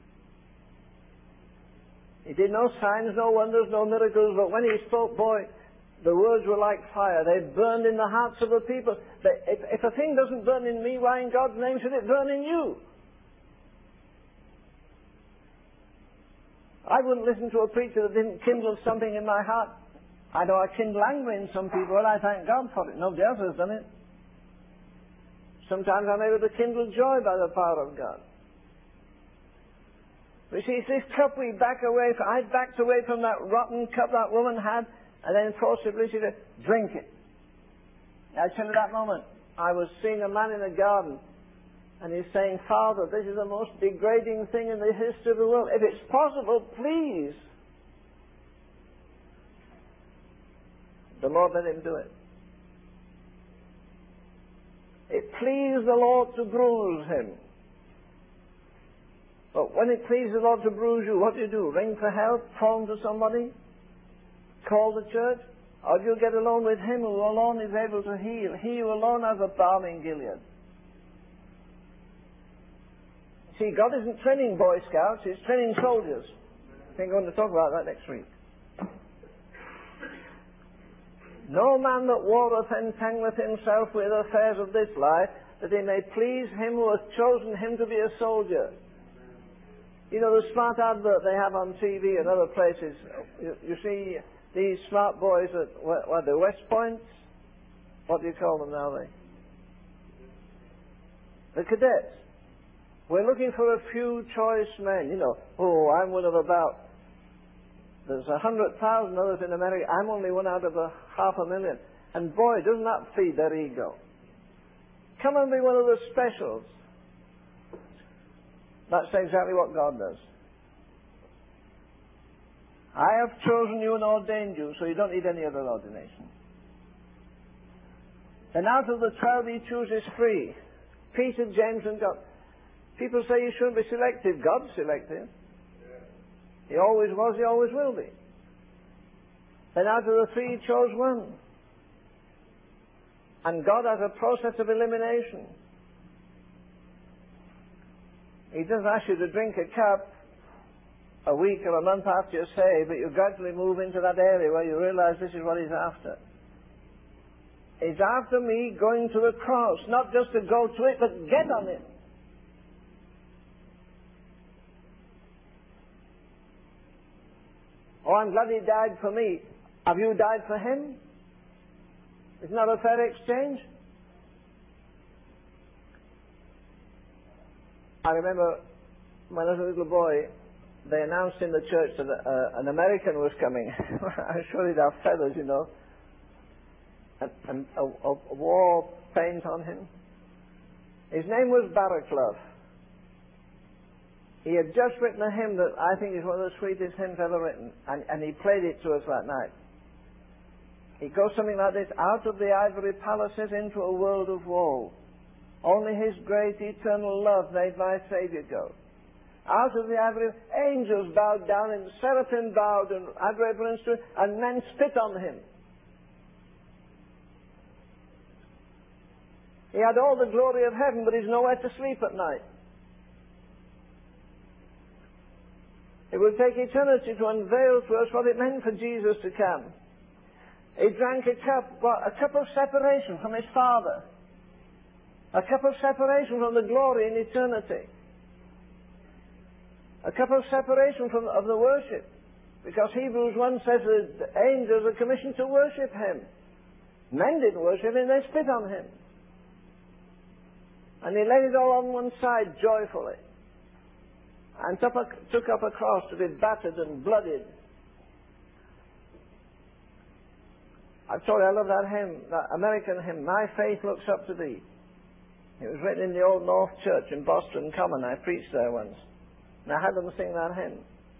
He did no signs, no wonders, no miracles, but when he spoke, boy, the words were like fire. They burned in the hearts of the people. If a thing doesn't burn in me, why in God's name should it burn in you? I wouldn't listen to a preacher that didn't kindle something in my heart. I know I kindle anger in some people, and I thank God for it. Nobody else has done it. Sometimes I'm able to kindle joy by the power of God. But you see, it's this cup we back away from. I backed away from that rotten cup that woman had, and then forcibly she said, drink it. I tell you that moment, I was seeing a man in a garden, and he's saying, Father, this is the most degrading thing in the history of the world. If it's possible, please. The Lord let him do it. It pleased the Lord to bruise him. But when it pleases the Lord to bruise you, what do? Ring for help? Phone to somebody? Call the church? Or do you get alone with Him who alone is able to heal? He who alone has a balm in Gilead. See, God isn't training Boy Scouts, He's training soldiers. I think I'm going to talk about that next week. No man that warreth entangleth himself with affairs of this life, that he may please him who hath chosen him to be a soldier. You know, the smart advert they have on TV and other places, you see these smart boys at, what, the West Points? What do you call them now, the cadets. We're looking for a few choice men, you know. Oh, I'm one of about, there's 100,000 others in America, I'm only one out of 500,000. And boy, doesn't that feed their ego. Come and be one of the specials. That's exactly what God does. I have chosen you and ordained you, so you don't need any other ordination. And out of the 12 he chooses 3. Peter, James and John. People say you shouldn't be selective. God selected. He always was, he always will be. Then out of the 3 he chose 1. And God has a process of elimination. He doesn't ask you to drink a cup a week or a month after you're saved, but you gradually move into that area where you realize this is what He's after. He's after me going to the cross, not just to go to it, but get on it. Oh, I'm glad He died for me. Have you died for Him? Isn't that a fair exchange? I remember when I was a little boy, they announced in the church that an American was coming. I'm sure he'd have feathers, you know, and a war paint on him. His name was Barraclough. He had just written a hymn that I think is one of the sweetest hymns ever written, and he played it to us that night. It goes something like this: out of the ivory palaces into a world of woe, only His great eternal love made my Saviour go. Out of the ivory, angels bowed down, and seraphim bowed, and admirable instrument, and men spit on Him. He had all the glory of heaven, but he's nowhere to sleep at night. It will take eternity to unveil to us what it meant for Jesus to come. He drank a cup of separation from His Father. A cup of separation from the glory in eternity. A cup of separation of the worship. Because Hebrews 1 says that angels are commissioned to worship Him. Men didn't worship Him, they spit on Him. And He laid it all on one side joyfully. And took up a cross to be battered and bloodied. I've told you I love that hymn, that American hymn, My Faith Looks Up to Thee. It was written in the Old North Church in Boston Common. I preached there once. And I had them sing that hymn.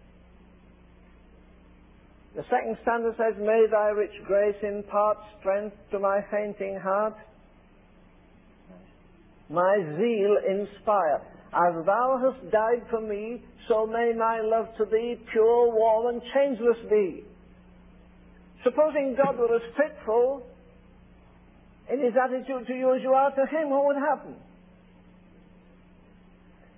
The second stanza says, May Thy rich grace impart strength to my fainting heart. My zeal inspire. As Thou hast died for me, so may my love to Thee pure, warm, and changeless be. Supposing God were as fitful in His attitude to you as you are to Him, what would happen?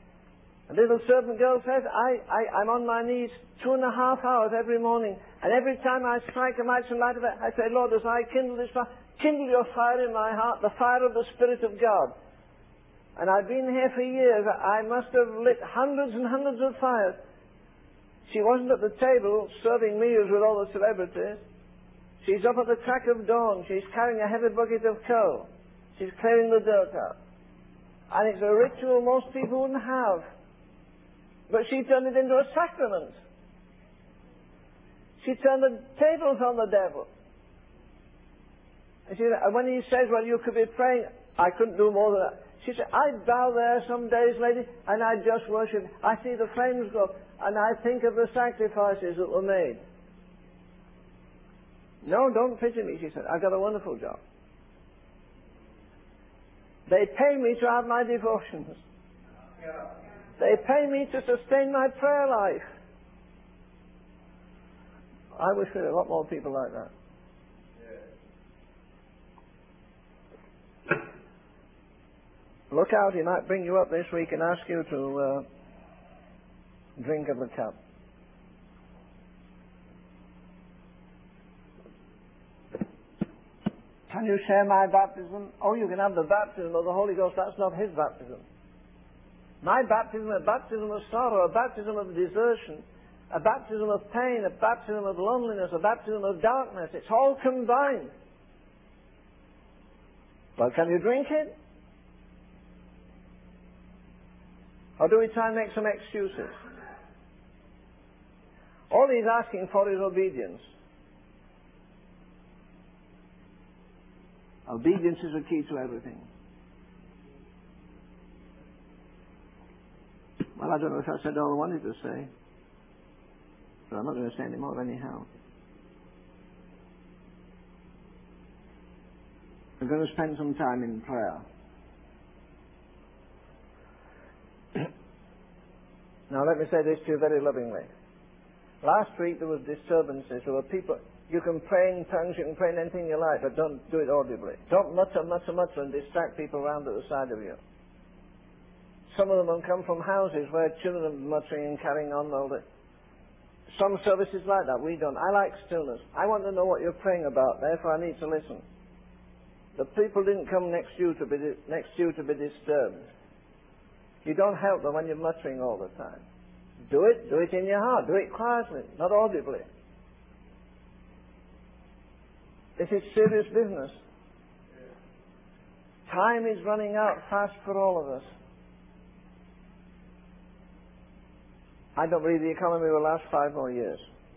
A little servant girl says, I'm on my knees 2.5 hours every morning, and every time I strike a match and light of it, I say, Lord, as I kindle this fire, kindle your fire in my heart, the fire of the Spirit of God. And I've been here for years. I must have lit hundreds and hundreds of fires. She wasn't at the table serving meals with all the celebrities. She's up at the crack of dawn. She's carrying a heavy bucket of coal. She's clearing the dirt out. And it's a ritual most people wouldn't have. But she turned it into a sacrament. She turned the tables on the devil. And when he says, well, you could be praying, I couldn't do more than that. She said, I'd bow there some days, lady, and I'd just worship. I see the flames go, and I think of the sacrifices that were made. No, don't pity me, she said. I've got a wonderful job. They pay me to have my devotions. They pay me to sustain my prayer life. I wish there were a lot more people like that. Look out, he might bring you up this week and ask you to drink of the cup. Can you share my baptism? Oh, you can have the baptism of the Holy Ghost. That's not his baptism. My baptism, a baptism of sorrow, a baptism of desertion, a baptism of pain, a baptism of loneliness, a baptism of darkness. It's all combined. Well, can you drink it? Or do we try and make some excuses? All he's asking for is obedience. Obedience is the key to everything. Well, I don't know if I said all I wanted to say, but I'm not going to say any more anyhow. We're going to spend some time in prayer. Now let me say this to you very lovingly. Last week there was disturbances. There were people, you can pray in tongues, you can pray in anything you like, but don't do it audibly. Don't mutter and distract people around at the side of you. Some of them have come from houses where children are muttering and carrying on all day. Some services like that, we don't. I like stillness. I want to know what you're praying about, therefore I need to listen. The people didn't come next to you to be disturbed. You don't help them when you're muttering all the time. Do it in your heart. Do it quietly, not audibly. This is serious business. Time is running out fast for all of us. I don't believe the economy will last 5 more years.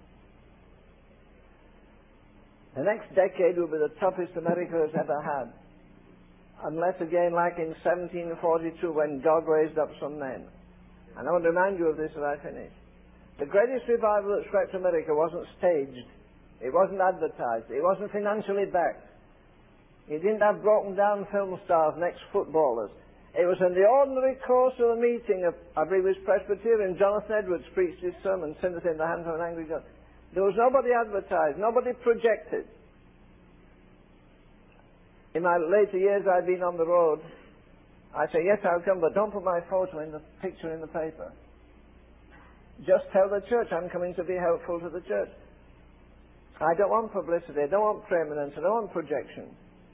The next decade will be the toughest America has ever had. Unless again like in 1742 when God raised up some men. And I want to remind you of this as I finish. The greatest revival that swept America wasn't staged. It wasn't advertised. It wasn't financially backed. It didn't have broken down film stars next footballers. It was in the ordinary course of a meeting of, I believe it was Presbyterian, Jonathan Edwards preached his sermon, Sinners in the Hands of an Angry God. There was nobody advertised, nobody projected. In my later years I've been on the road. I say, yes, I'll come, but don't put my photo in the picture in the paper. Just tell the church I'm coming to be helpful to the church. I don't want publicity, I don't want preeminence, I don't want projection.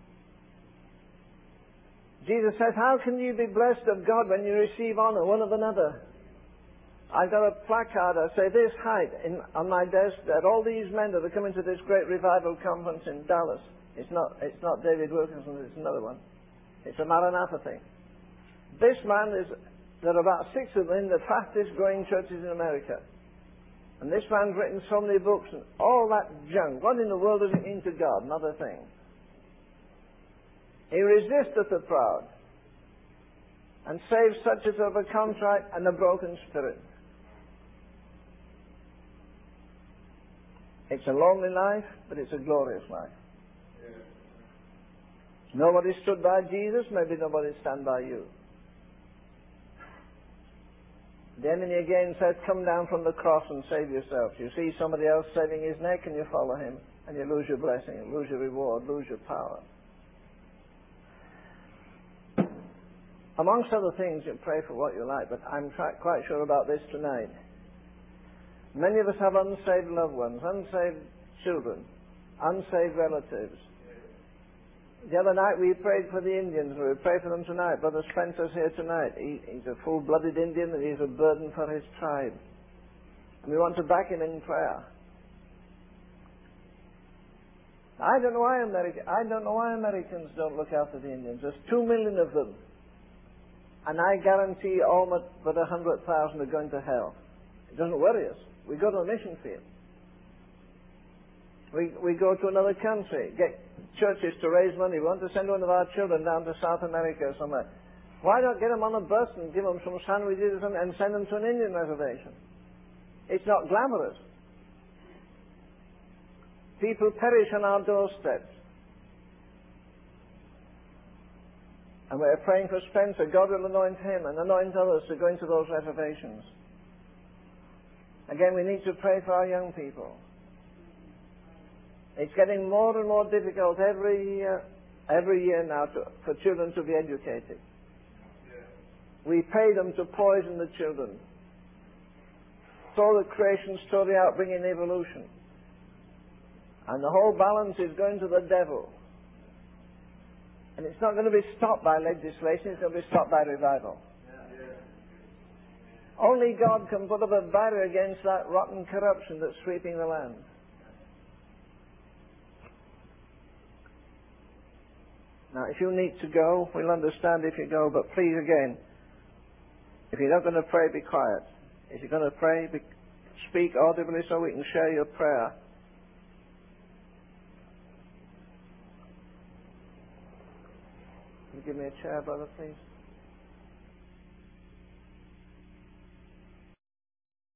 Jesus says, how can you be blessed of God when you receive honor one of another? I've got a placard, I say this height on my desk, that all these men that are coming to this great revival conference in Dallas, it's not David Wilkinson, it's another one. It's a Maranatha thing. This man there are about 6 of them in the fastest growing churches in America. And this man's written so many books and all that junk. What in the world does it mean to God? Another thing. He resisteth the proud and saves such as have a contrite and a broken spirit. It's a lonely life, but it's a glorious life. Nobody stood by Jesus, maybe nobody stand by you. The enemy again says, come down from the cross and save yourself. You see somebody else saving his neck and you follow him, and you lose your blessing, lose your reward, lose your power. Amongst other things, you pray for what you like, but I'm quite sure about this tonight. Many of us have unsaved loved ones, unsaved children, unsaved relatives. The other night we prayed for the Indians. We pray for them tonight. Brother Spencer's here tonight. He's a full-blooded Indian and he's a burden for his tribe. And we want to back him in prayer. I don't know why Americans don't look after the Indians. There's 2 million of them. And I guarantee all but 100,000 are going to hell. It doesn't worry us. We go to a mission field. We go to another country, get churches to raise money. We want to send one of our children down to South America or somewhere. Why not get them on a bus and give them some sandwiches and send them to an Indian reservation? It's not glamorous. People perish on our doorsteps. And we're praying for Spencer. God will anoint him and anoint others to go into those reservations. Again, we need to pray for our young people. It's getting more and more difficult every year now for children to be educated. We pay them to poison the children. Throw the creation story out, bring in evolution. And the whole balance is going to the devil. And it's not going to be stopped by legislation, it's going to be stopped by revival. Only God can put up a barrier against that rotten corruption that's sweeping the land. Now, if you need to go, we'll understand if you go, but please, again, if you're not going to pray, be quiet. If you're going to pray, speak audibly so we can share your prayer. Can you give me a chair, brother, please?